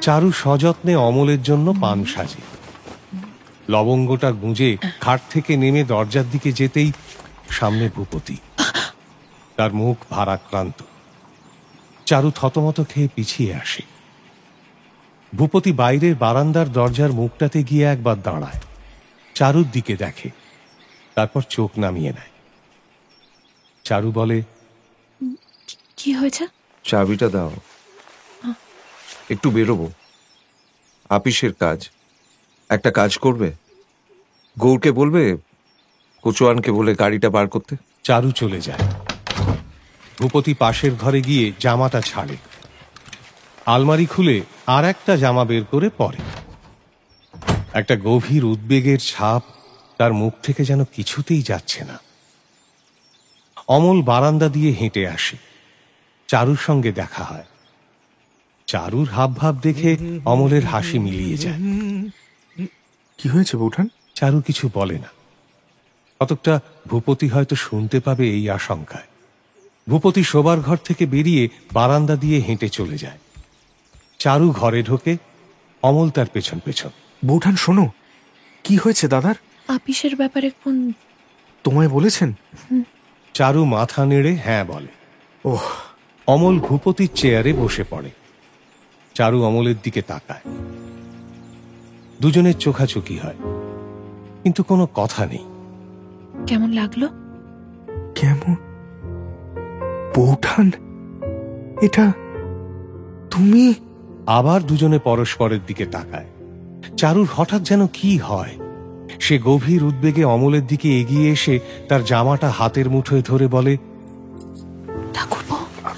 চারু সযত্নে অমলের জন্য পান সাজে। লবঙ্গটা গুঁজে খাট থেকে নেমে দরজার দিকে যেতেই সামনে ভূপতি, তার মুখ ভারাক্রান্ত। চারু থতমত খেয়ে পিছিয়ে আসে। ভূপতি বাইরের বারান্দার দরজার মুখটাতে গিয়ে একবার দাঁড়ায়, চারুর দিকে দেখে, তারপর চোখ নামিয়ে নেয়। চারু বলে, কি হয়েছে? চাবিটা দাও, একটু বেরোবো, আপিসের কাজ। একটা কাজ করবে, গৌরকে বলবে কচুয়ানকে বলে গাড়িটা বার করতে। চারু চলে যায়। ভূপতি পাশের ঘরে গিয়ে জামাটা ছাড়ে, আলমারি খুলে আর একটা জামা বের করে পরে। একটা গভীর উদ্বেগের ছাপ তার মুখ থেকে যেন কিছুতেই যাচ্ছে না। অমল বারান্দা দিয়ে হেঁটে আসে, চারুর সঙ্গে দেখা হয়। চারুর হাবভাব দেখে অমলের হাসি মিলিয়ে যায়। কি হয়েছে বৌঠান? চারু কিছু বলে না। কতকটা ভূপতি হয়তো শুনতে পাবে এই আশঙ্কায়। ভূপতি শোবার ঘর থেকে বেরিয়ে বারান্দা দিয়ে হেঁটে চলে যায়। চারু ঘরে ঢোকে, অমল তার পেছন পেছন। বৌঠান শোনো, কি হয়েছে দাদার? আপিসের ব্যাপারে কোন তোমায় বলেছেন? চারু মাথা নেড়ে হ্যাঁ বলে। ওহ। অমল ভূপতির চেয়ারে বসে পড়ে। চারু অমলের দিকে তাকায়, দুজনের চোখাচোখি হয়, কিন্তু কোনো কথা নেই। কেমন লাগলো? কেমন? বৌঠান, এটা তুমি? আবার দুজনে পরস্পরের দিকে তাকায়। চারুর হঠাৎ যেন কি হয়, সে গভীর উদ্বেগে অমলের দিকে এগিয়ে এসে তার জামাটা হাতের মুঠোয় ধরে বলে, ঠাকুরপো,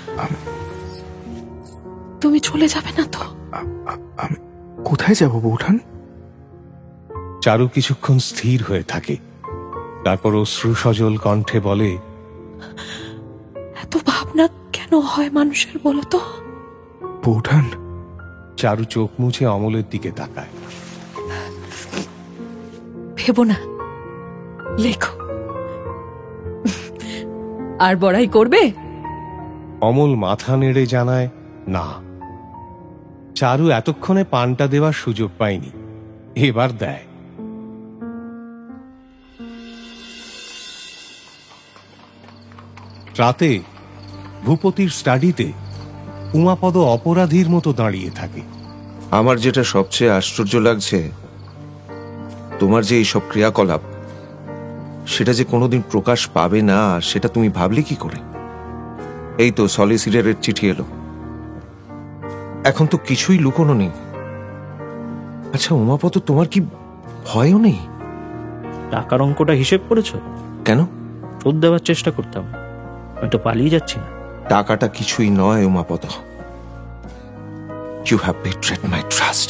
তুমি চলে যাবে না তো? আমি কোথায় যাব বৌঠান? চারু কিছুক্ষণ স্থির হয়ে থাকে, তারপর অশ্রু সজল কণ্ঠে বলে, এত ভাবনা কেন হয় মানুষের বলো তো? বৌঠান। চারু চোখ মুছে অমলের দিকে তাকায়। ভেবো না, লেখো। আর বড়াই করবে? অমল মাথা নেড়ে জানায় না। চারু এতক্ষণে পানটা দেওয়ার সুযোগ পায়নি, এবার দেয়। রাতে ভূপতির স্টাডিতে উমাপদ অপরাধীর মতো দাঁড়িয়ে থাকে। আমার যেটা সবচেয়ে আশ্চর্য লাগছে, তোমার যে এইসব ক্রিয়াকলাপ, সেটা যে কোনোদিন প্রকাশ পাবে না, সেটা তুমি ভাবলে কি করে? এই তো সলিসিটারের চিঠি এলো, এখন তো কিছুই লুকোনো নেই। আচ্ছা উমাপদ, তোমার কি ভয়ও নেই? টাকার অঙ্কটা হিসেব করেছো? কেন? শোধ দেওয়ার চেষ্টা করতাম, আমি তো পালিয়ে যাচ্ছি না। টাকাটা কিছুই নয় Umapada, you have betrayed my trust.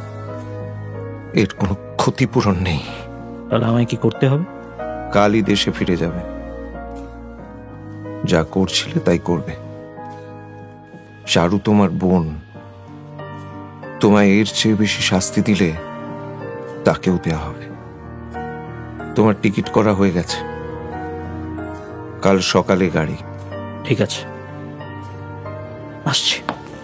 এর কোনো ক্ষতিপূরণ নেই। তাহলে আমায় কি করতে হবে? কালই দেশে ফিরে যাবে, যা করছিলে তাই করবে। চারু তোমার বোন, তোমায় এর চেয়ে বেশি শাস্তি দিলে তাকেও দেয়া হবে। তোমার টিকিট করা হয়ে গেছে, কাল সকালে গাড়ি। ঠিক আছে, আসছি।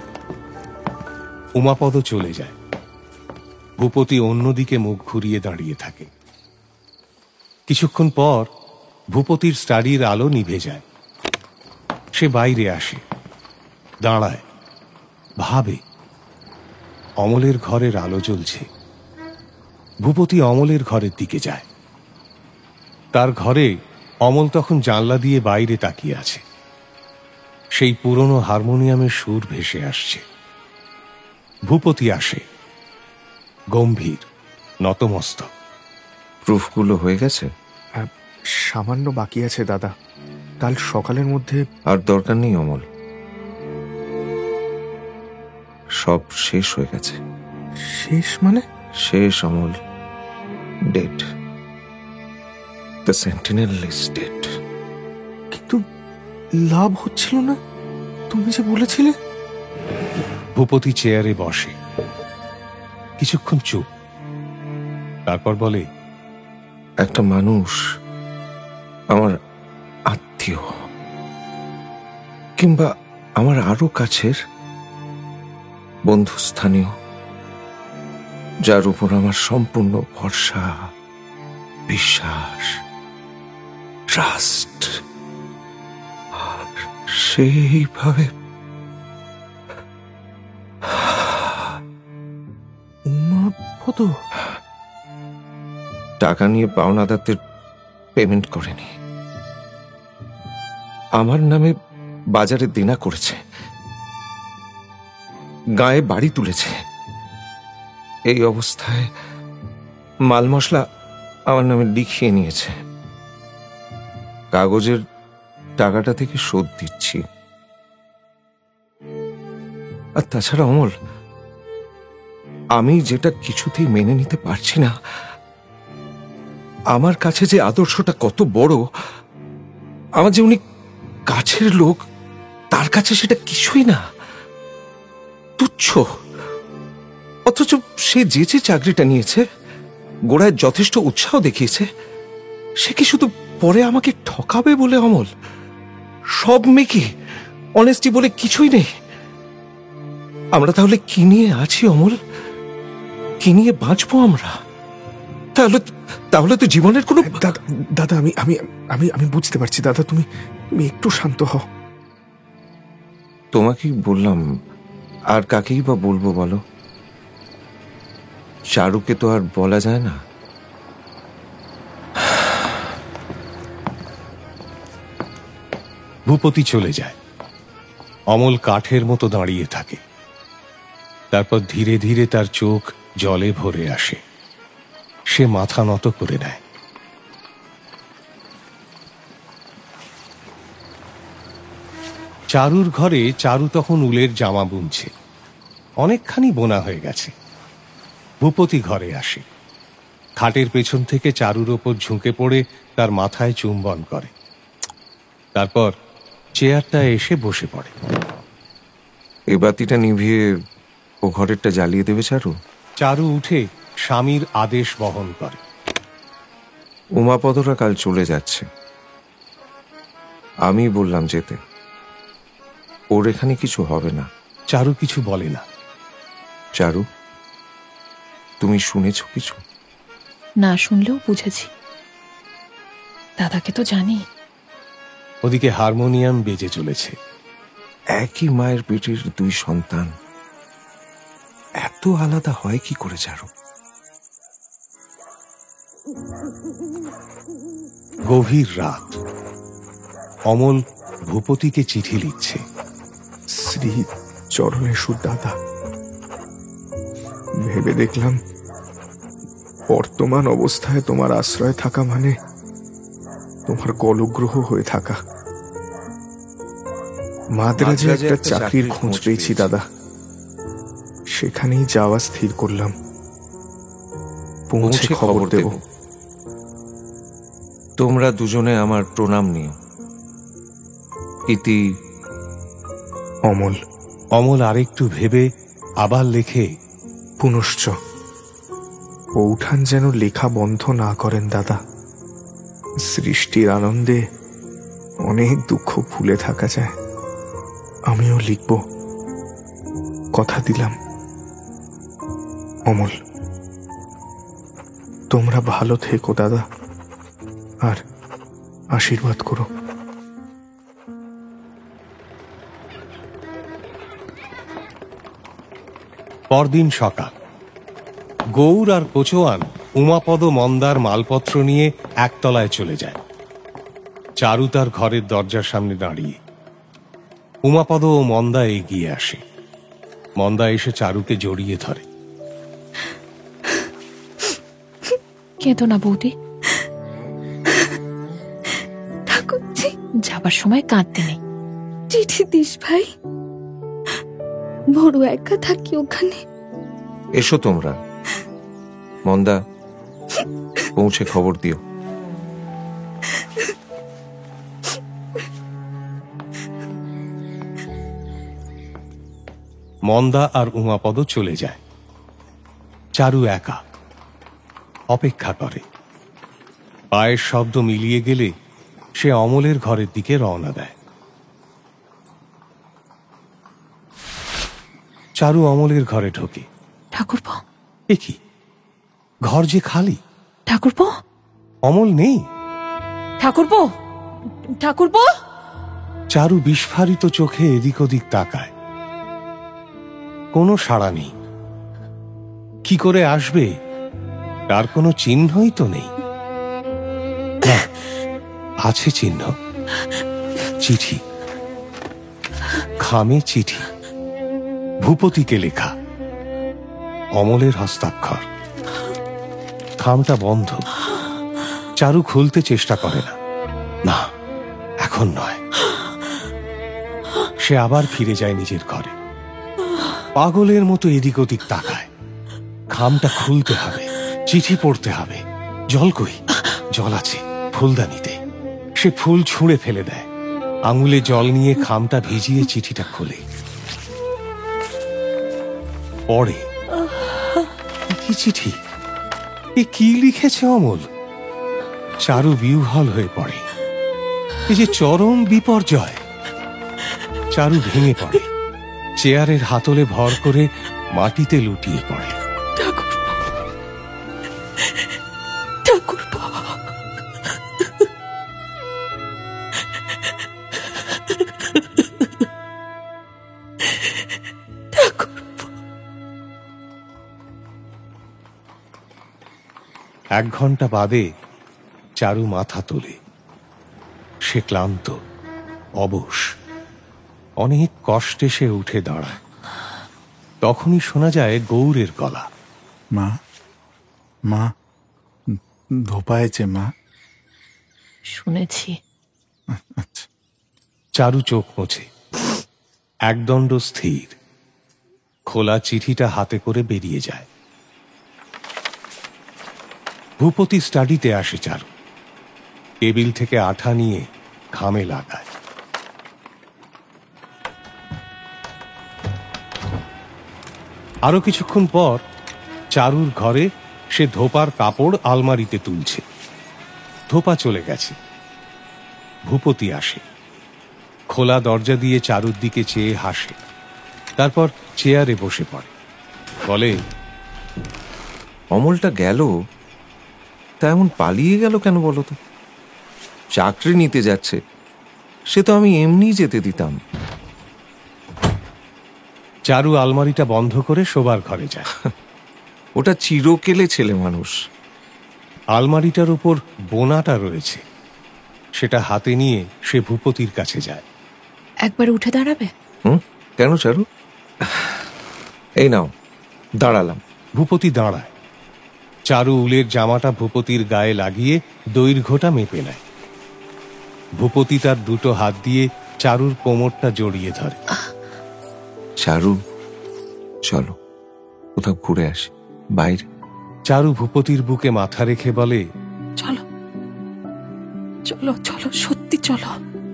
উমাপদ চলে যায়। ভূপতি অন্যদিকে মুখ ঘুরিয়ে দাঁড়িয়ে থাকে। কিছুক্ষণ পর ভূপতির স্টাডির আলো নিভে যায়। সে বাইরে আসে, দাঁড়ায়, ভাবে। অমলের ঘরের আলো জ্বলছে। ভূপতি অমলের ঘরের দিকে যায়। তার ঘরে অমল তখন জানলা দিয়ে বাইরে তাকিয়ে আছে। সেই পুরনো হারমোনিয়ামের সুর ভেসে আসছে। ভূপতি আসে, গম্ভীর, নতমস্তক। প্রুফগুলো হয়ে গেছে? সামান্য বাকি আছে দাদা, কাল সকালের মধ্যে। আর দরকার নেই অমল, সব শেষ হয়ে গেছে। শেষ মানে? শেষ Amal, dead. The sentinel is dead. কিন্তু লাভ হচ্ছিল না, তুমি যে বলেছিলে। ভূপতি চেয়ারে বসে, কিছুক্ষণ চুপ, তারপর বলে, একটা মানুষ, আমার আত্মীয় কিংবা আমার আরো কাছের বন্ধুস্থানীয়, যার উপর আমার সম্পূর্ণ ভরসা, বিশ্বাস, ট্রাস্ট, আর সেইভাবে উমাপদ টাকা নিয়ে পাওনাদারদের পেমেন্ট করেনি, আমার নামে বাজারে দেনা করেছে, গায়ে বাড়ি তুলেছে। এই অবস্থায় মাল মশলা আমার নামে লিখিয়ে নিয়েছে। কাগজের টাকাটা থেকে শোধ দিচ্ছি। আর তাছাড়া অমল, আমি যেটা কিছুতেই মেনে নিতে পারছি না, আমার কাছে যে আদর্শটা কত বড়, আমার যে উনি কাছের লোক, তার কাছে সেটা কিছুই না, তুচ্ছ। অথচ সে যে চাকরিটা নিয়েছে, গোড়ায় যথেষ্ট উৎসাহ দেখিয়েছে, সে কি শুধু পরে আমাকে ঠকাবে বলে? অমল, সব মেয়ে অনেস্টি বলে কিছুই নেই। আমরা তাহলে কি নিয়ে আছি অমল? কি নিয়ে বাঁচবো আমরা? তাহলে তো জীবনের কোনো... দাদা, আমি আমি আমি আমি বুঝতে পারছি দাদা, তুমি একটু শান্ত হও। তোমাকেই বললাম, আর কাকেই বা বলবো বলো? চারুকে তো আর বলা যায় না। ভূপতি চলে যায়। অমল কাঠের মতো দাঁড়িয়ে থাকে। তারপর ধীরে ধীরে তার চোখ জলে ভরে আসে। সে মাথা নত করে নেয়। চারুর ঘরে চারু তখন উলের জামা বুনছে। অনেকখানি বোনা হয়ে গেছে। ভূপতি ঘরে আসে। খাটের পেছন থেকে চারুর ওপর ঝুঁকে পড়ে তার মাথায় চুম্বন করে। তারপর চেয়ারটা এসে বসে পড়ে। এই বাতিটা নিভিয়ে ও ঘরেরটা জ্বালিয়ে দেবে চারু? চারু উঠে স্বামীর আদেশ বহন করে। উমাপদরা কাল চলে যাচ্ছে, আমি বললাম যেতে। ওর এখানে কিছু হবে না। চারু কিছু বলে না। চারু, তুমি শুনেছ কিছু? না শুনলেও বুঝেছি। দাদাকে তো জানি। ওদিকে হারমোনিয়াম বেজে চলেছে। একই মায়ের পেটের দুই সন্তান এত আলাদা হয় কি করে চারু? গভীর রাত। অমল ভূপতিকে চিঠি লিখছে। শ্রী চরণেশ্বর দাদা, ভেবে দেখলাম বর্তমান অবস্থায় তোমার আশ্রয় থাকা মানে তোমার গলগ্রহ হয়ে থাকা। মাদ্রাজে একটা চাকরির খোঁজ পেয়েছি দাদা, সেখানেই যাওয়া স্থির করলাম। পৌঁছে খবর দেব। তোমরা দুজনে আমার প্রণাম নিও। ইতি অমল। অমল আরেকটু ভেবে আবার লেখে, পুনশ্চ। পৌঠান যেন লেখা বন্ধ না করেন দাদা। সৃষ্টির আনন্দে অনেক দুঃখ ভুলে থাকা যায়। আমিও লিখব, কথা দিলাম। অমল, তোমরা ভালো থেকো দাদা, আর আশীর্বাদ করো। পরদিন সকাল। গৌর আর কোচোয়ান উমাপদ মন্দার মালপত্র নিয়ে একতলায় চলে যায়। চারু তার ঘরের দরজার সামনে দাঁড়িয়ে। উমাপদ ও মন্দা এগিয়ে আসে। মন্দা এসে চারুকে জড়িয়ে ধরে। কেঁদো না বৌদি, যাবার সময় কাঁদতে নেই। চিঠি দিস ভাই, বড় একা থাকি ওখানে। এসো তোমরা। মন্দা, পৌঁছে খবর দিও। মন্দা আর উমাপদ চলে যায়। চারু একা অপেক্ষা করে। পায়ের শব্দ মিলিয়ে গেলে সে অমলের ঘরের দিকে রওনা দেয়। চারু অমলের ঘরে ঢোকে। ঠাকুরপো, এ কি, ঘর যে খালি। ঠাকুরপো, অমল নেই। ঠাকুরপো, ঠাকুরপো। চারু বিস্ফারিত চোখে এদিক ওদিক তাকায়, কোনো সাড়া নেই। কি করে আসবে তার কোনো চিহ্নই তো নেই। না, আছে চিহ্ন, চিঠি, খামে চিঠি, ভূপতিকে লেখা, অমলের হস্তাক্ষর। খামটা বন্ধ। চারু খুলতে চেষ্টা করে না। না, এখন নয়। সে আবার ফিরে যায় নিজের ঘরে, পাগলের মতো এদিক ওদিক তাকায়। খামটা খুলতে হবে, চিঠি পড়তে হবে। জল কই? জল আছে ফুলদানিতে। সে ফুল ছুঁড়ে ফেলে দেয়, আঙুলে জল নিয়ে খামটা ভিজিয়ে চিঠিটা খোলে, পড়ে। কি চিঠি? এ কি লিখেছে অমল? চারু বিহ্বল হয়ে পড়ে। এ যে চরম বিপর্যয়। চারু ভেঙে পড়ে, চেয়ারের হাতলে ভর করে মাটিতে লুটিয়ে পড়ে। এক ঘন্টা বাদে চারু মাথা তোলে। সে ক্লান্ত, অবশ। অনেক কষ্টে সে উঠে দাঁড়ায়। তখনই শোনা যায় গৌরের গলা। মা, মা, ধোপায়েছে মা। শুনেছি। আচ্ছা। চারু চোখ মোছে, একদণ্ড স্থির। খোলা চিঠিটা হাতে করে বেরিয়ে যায়। ভূপতি স্টাডিতে আসে। চারু টেবিল থেকে আঠা নিয়ে খামে লাগায়। আরো কিছুক্ষণ পর চারুর ঘরে সে ধোপার কাপড় আলমারিতে তুলছে। ধোপা চলে গেছে। ভূপতি আসে, খোলা দরজা দিয়ে চারুর দিকে চেয়ে হাসে। তারপর চেয়ারে বসে পড়ে, বলে, অমলটা গেল, তা এমন পালিয়ে গেল কেন বলো তো? চাকরি নিতে যাচ্ছে, সে তো আমি এমনি যেতে দিতাম। চারু আলমারিটা বন্ধ করে শোবার ঘরে যায়। ওটা চিরকেলে ছেলে মানুষ। আলমারিটার উপর বোনাটা রয়েছে, সেটা হাতে নিয়ে সে ভূপতির কাছে যায়। একবার উঠে দাঁড়াবে? কেন চারু? এই নাও, দাঁড়ালাম। ভূপতি দাঁড়ায়। চারু উলের জামাটা ভূপতির গায়ে লাগিয়ে দৈর্ঘ্যটা মেপে নেয়। ভূপতি তার দুটো হাত দিয়ে চারুর কোমরটা জড়িয়ে ধরে। চারু, চলো কোথাও ঘুরে আসি বাইরে। চারু ভূপতির বুকে মাথা রেখে বলে, চলো চলো চলো, সত্যি চলো।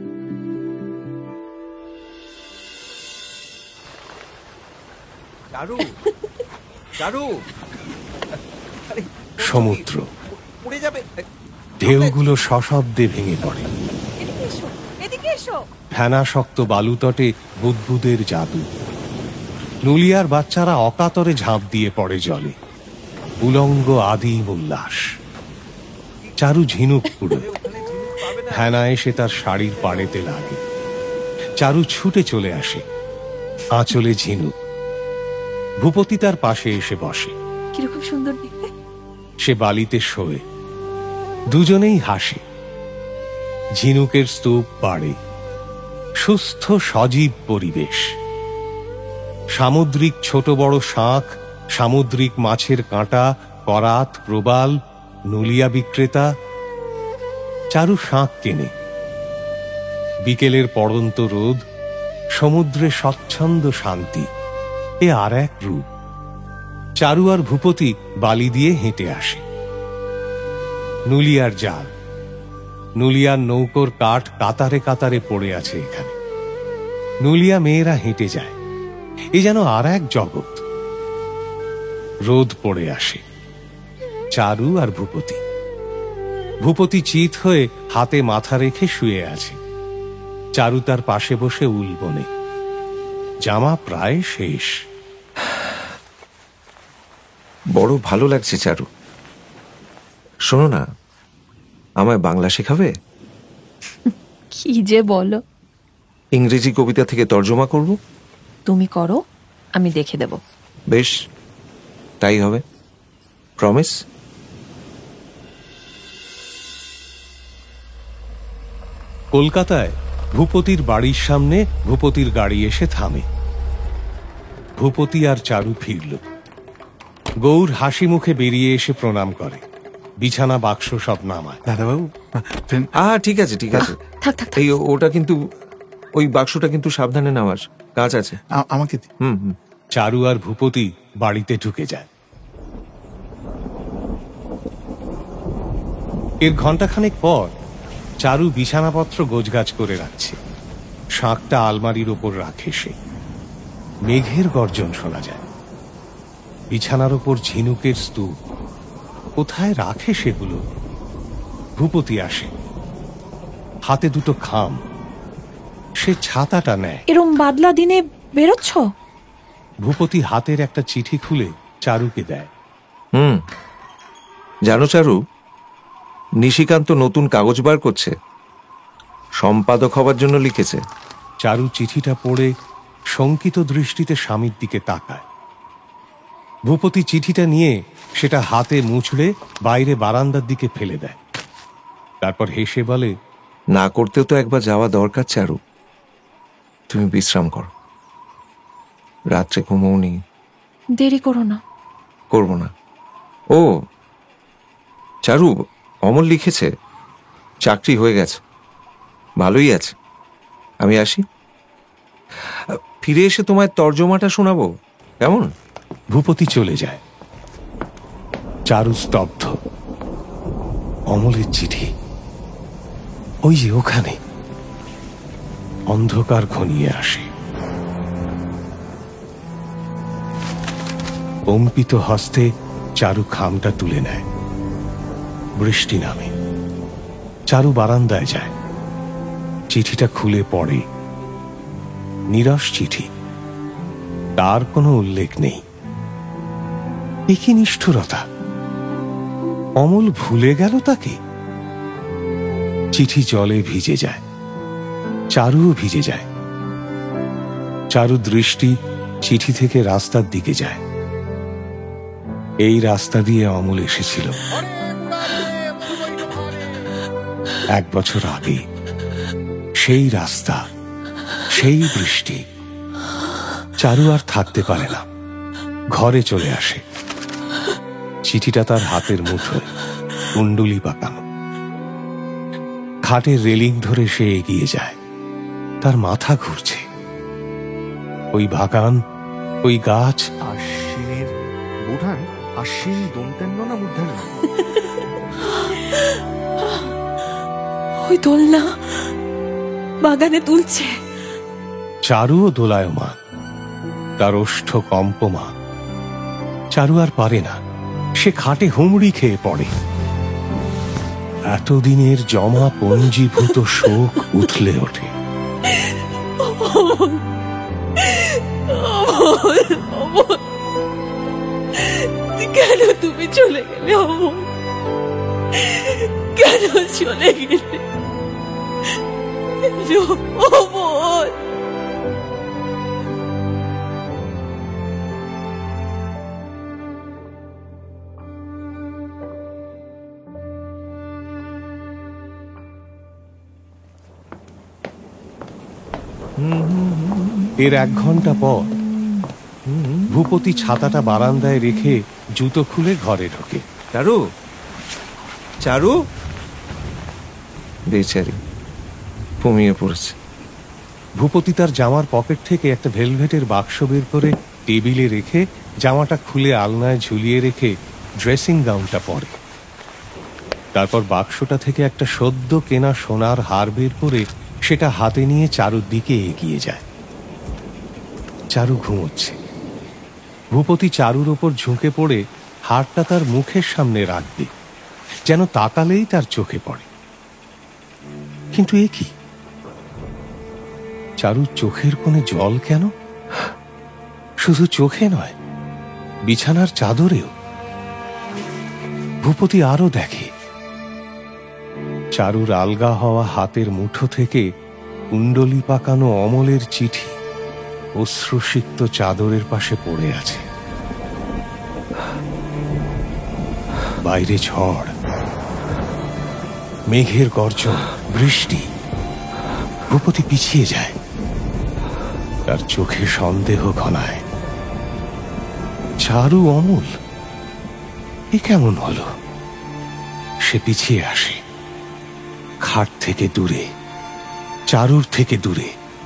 চারু, চারু। সমুদ্র, উড়ে যাবে। ঢেউগুলো সশব্দে ভেঙে পড়ে। ফেনাশক্ত বালুতটে বুদবুদের জাদু। নুলিয়ার বাচ্চারা অকাতরে ঝাঁপ দিয়ে পড়ে জলে। উলঙ্গ আদিম উল্লাস। চারু ঝিনুক কুড়োয়। ফেনা এসে তার শাড়ির পাড়েতে লাগে। চারু ছুটে চলে আসে, আঁচলে ঝিনুক। ভূপতি তার পাশে এসে বসে। কিরকম সুন্দর দেখতে। সে বালিতে শোয়ে। দুজনেই হাসে। ঝিনুকের স্তূপ বাড়ে। সুস্থ সজীব পরিবেশ। সামুদ্রিক ছোট বড় শাঁখ, সামুদ্রিক মাছের কাঁটা, করাত, প্রবাল, নুলিয়া বিক্রেতা। চারু শাঁখ কেনে। বিকেলের পড়ন্ত রোদ, সমুদ্রে স্বচ্ছন্দ শান্তি, এ আর এক রূপ। চারু আর ভূপতি বালি দিয়ে হেঁটে আসে। নুলিয়ার জাল, নুলিয়ার নৌকোর কাঠ কাতারে কাতারে পড়ে আছে এখানে। নুলিয়া মেয়েরা হেঁটে যায়। এ যেন আর এক জগৎ। রোদ পড়ে আসে। চারু আর ভূপতি। ভূপতি চিত হয়ে হাতে মাথা রেখে শুয়ে আছে। চারু তার পাশে বসে উল বনে। জামা প্রায় শেষ। বড় ভালো লাগছে চারু। শোনো না, আমায় বাংলা শেখাবে? কি যে বলো। ইংরেজি কবিতা থেকে তর্জমা করব। তুমি করো, আমি দেখে দেব। বেশ, তাই হবে। প্রমিস? কলকাতায় ভূপতির বাড়ির সামনে ভূপতির গাড়ি এসে থামে। ভূপতি আর চারু ফিরল। গৌর হাসি মুখে বেরিয়ে এসে প্রণাম করে, বিছানা বাক্স সব নামায়। দাদাবাবু, ট্রেন ঠিক আছে ঠিক আছে। থাক থাক থাক। এই ওটা কিন্তু, ওই বাক্সটা কিন্তু সাবধানে নামার কাজ আছে। আমাকে হুম হুম। চারু আর ভূপতি বাড়িতে ঢুকে যায়। এর ঘণ্টাখানেক পর চারু বিছানাপত্র গোছগাছ করে রাখছে। শাঁখটা আলমারির ওপর রাখে সে। মেঘের গর্জন শোনা যায়। বিছানার ওপর ঝিনুকের স্তূপ। কোথায় রাখে সেগুলো? ভূপতি আসে, হাতে দুটো খাম। সে ছাতাটা নেয়। এরম বাদলা দিনে বেরোচ্ছ? ভূপতি হাতের একটা চিঠি খুলে চারুকে দেয়। জানো চারু, নিশিকান্ত নতুন কাগজ বার করছে, সম্পাদক হবার জন্য লিখেছে। চারু চিঠিটা পড়ে শঙ্কিত দৃষ্টিতে স্বামীর দিকে তাকায়। ভূপতি চিঠিটা নিয়ে সেটা হাতে মুছড়ে বাইরে বারান্দার দিকে ফেলে দেয়। তারপর হেসে বলে, না করতেও তো একবার যাওয়া দরকার চারু। তুমি বিশ্রাম করো, রাত্রে ঘুমোওনি। দেরি করো না। করবো না। ও চারু, অমল লিখেছে চাকরি হয়ে গেছে, ভালোই আছে। আমি আসি, ফিরে এসে তোমায় তর্জমাটা শোনাবো, কেমন? ভূপতি চলে যায়। চারু স্তব্ধ। অমলের চিঠি ওই যে ওখানে। অন্ধকার ঘনিয়ে আসে। কম্পিত হস্তে চারু খামটা তুলে নেয়। বৃষ্টি নামে। চারু বারান্দায় যায়, চিঠিটা খুলে পড়ে। নীরস চিঠি, তার কোনো উল্লেখ নেই। এ কি নিষ্ঠুরতা! অমল ভুলে গেল তাকে। চিঠি জলে ভিজে যায়, চারুও ভিজে যায়। চারু দৃষ্টি চিঠি থেকে রাস্তার দিকে যায়। এই রাস্তা দিয়ে অমল এসেছিল 1 বছর আগে। সেই রাস্তা, সেই বৃষ্টি। চারু আর থাকতে পারে না, ঘরে চলে আসে। চিঠিটা তার হাতের মুঠোয়, কুণ্ডুলি পাকানো। খাটের রেলিং ধরে সে এগিয়ে যায়। তার মাথা ঘুরছে। ওই বাগান, ওই গাছ। আশ্বিনের বুধান, আশ্বিন দন্তেন্ন না মূর্ধন্য? ওই দোলনা বাগানে তুলছে। চারুও দোলায়মান, তার ওষ্ঠ কম্পমান। চারু আর পারে না, সে খাটে হুমড়ি খেয়ে পড়ে। এতদিনের জমা পঞ্জীভূত শোক উথলে ওঠে। কেন তুমি চলে গেলে অমল? কেন চলে গেলে অমল? এর 1 ঘন্টা পর ভূপতি ছাতাটা বারান্দায় রেখে জুতো খুলে ঘরে ঢোকে। চারু, চারু, বেচারি ঘুমিয়ে পড়েছে। ভূপতি তার জামার পকেট থেকে একটা ভেলভেটের বাক্স বের করে টেবিলে রেখে জামাটা খুলে আলনায় ঝুলিয়ে রেখে ড্রেসিং গাউনটা পরে। তারপর বাক্সটা থেকে একটা সদ্য কেনা সোনার হার বের করে সেটা হাতে নিয়ে চারুর দিকে এগিয়ে যায়। চারু ঘুমোচ্ছে। ভূপতি চারুর ওপর ঝুঁকে পড়ে হারটা তার মুখের সামনে রাখবে, যেন তাকালেই তার চোখে পড়ে। কিন্তু এ কি? চারুর চোখের কোণে জল কেন? শুধু চোখে নয়, বিছানার চাদরেও। ভূপতি আরো দেখে চারুর আলগা হওয়া হাতের মুঠো থেকে কুণ্ডলি পাকানো অমলের চিঠি অশ্রুসিক্ত চাদরের পাশে পড়ে আছে। বাইরে ঝড়, মেঘের গর্জন, বৃষ্টি। ভূপতি পিছিয়ে যায়, তার চোখে সন্দেহ ঘনায়। চারু, অমল, এ কেমন হলো? সে পিছিয়ে আসে, খাট থেকে দূরে, চারুর থেকে দূরে।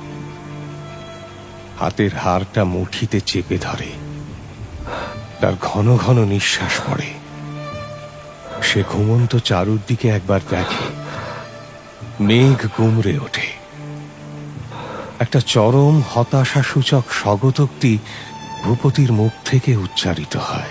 হাতের হাড়টা মুঠিতে চেপে ধরে, তার ঘন ঘন নিঃশ্বাস পড়ে। সে ঘুমন্ত চারুর দিকে একবার দেখে, মেঘ গুমড়ে ওঠে। একটা চরম হতাশাসূচক স্বগতোক্তি ভূপতির মুখ থেকে উচ্চারিত হয়।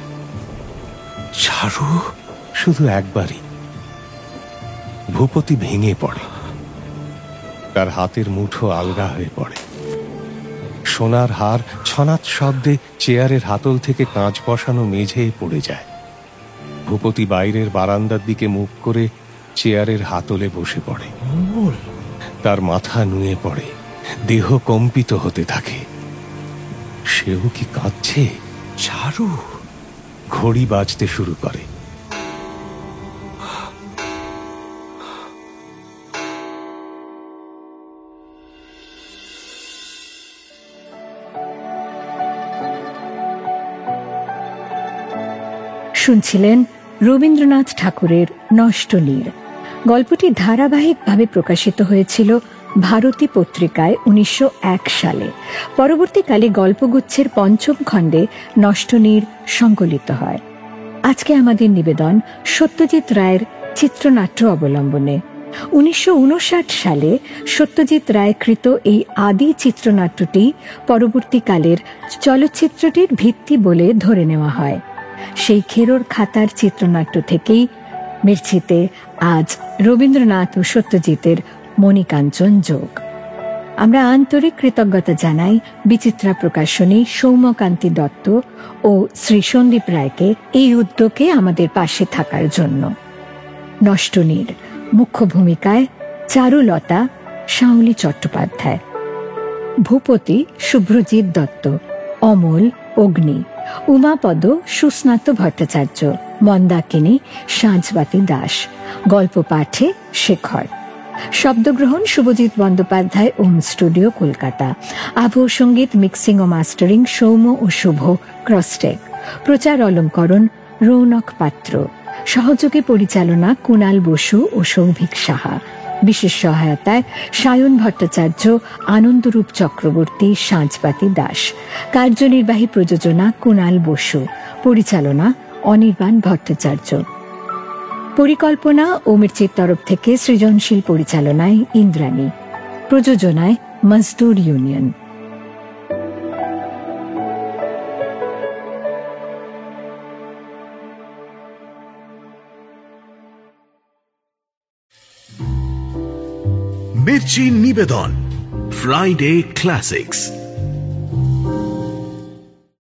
চারু, শুধু একবারই। ভূপতি ভেঙে পড়ে, তার হাতের মুঠো আলগা হয়ে পড়ে। সোনার হার ছনাৎ শব্দে চেয়ারের হাতল থেকে কাঁচ বসানো মেঝেয় পড়ে যায়। ভূপতি বাইরের বারান্দার দিকে মুখ করে চেয়ারের হাতলে বসে পড়ে। তার মাথা নুয়ে পড়ে, দেহ কম্পিত হতে থাকে। সেও কি কাঁদছে? চারু। ঘড়ি বাজতে শুরু করে। শুনছিলেন রবীন্দ্রনাথ ঠাকুরের নষ্ট নীড়। গল্পটি ধারাবাহিকভাবে প্রকাশিত হয়েছিল ভারতী পত্রিকায় 1901 সালে। পরবর্তীকালে গল্পগুচ্ছের পঞ্চম খণ্ডে নষ্ট নীড় সংকলিত হয়। আজকে আমাদের নিবেদন সত্যজিৎ রায়ের চিত্রনাট্য অবলম্বনে। 1959 সালে সত্যজিৎ রায় কৃত এই আদি চিত্রনাট্যটি পরবর্তীকালের চলচ্চিত্রটির ভিত্তি বলে ধরে নেওয়া হয়। সেই খেরোর খাতার চিত্রনাট্য থেকেই মির্চিতে আজ রবীন্দ্রনাথ ও সত্যজিতের মণিকাঞ্চন যোগ। আমরা আন্তরিক কৃতজ্ঞতা জানাই বিচিত্রা প্রকাশনী, সৌম্যকান্তি দত্ত ও শ্রী সন্দীপ রায়কে এই উদ্যোগে আমাদের পাশে থাকার জন্য। নষ্ট নীড় মুখ্য ভূমিকায় চারুলতা, শাওলি চট্টোপাধ্যায়, ভূপতি শুভ্রজিৎ দত্ত, অমল অগ্নি, উমাপদ সুস্নাত ভট্টাচার্য, মন্দাকিনী সাঁঝবাতি দাস, গল্প পাঠে শেখর। শব্দগ্রহণ শুভজিৎ বন্দ্যোপাধ্যায়, ওম স্টুডিও, কলকাতা। আবহ সঙ্গীত, মিক্সিং ও মাস্টারিং সৌম্য ও শুভ, ক্রসটেক। প্রচার অলঙ্করণ রৌনক পাত্র। সহযোগী পরিচালনা কুণাল বসু ও সৌভিক সাহা। বিশেষ সহায়তায় সায়ন ভট্টাচার্য, আনন্দরূপ চক্রবর্তী, সাঁঝবাতি দাস। কার্যনির্বাহী প্রযোজনা কুণাল বসু। পরিচালনা অনির্বাণ ভট্টাচার্য। পরিকল্পনা ও মির্চির তরফ থেকে সৃজনশীল পরিচালনায় ইন্দ্রাণী। প্রযোজনায় মজদুর ইউনিয়ন। মির্চি নিবেদন ফ্রাইডে ক্লাসিক্স।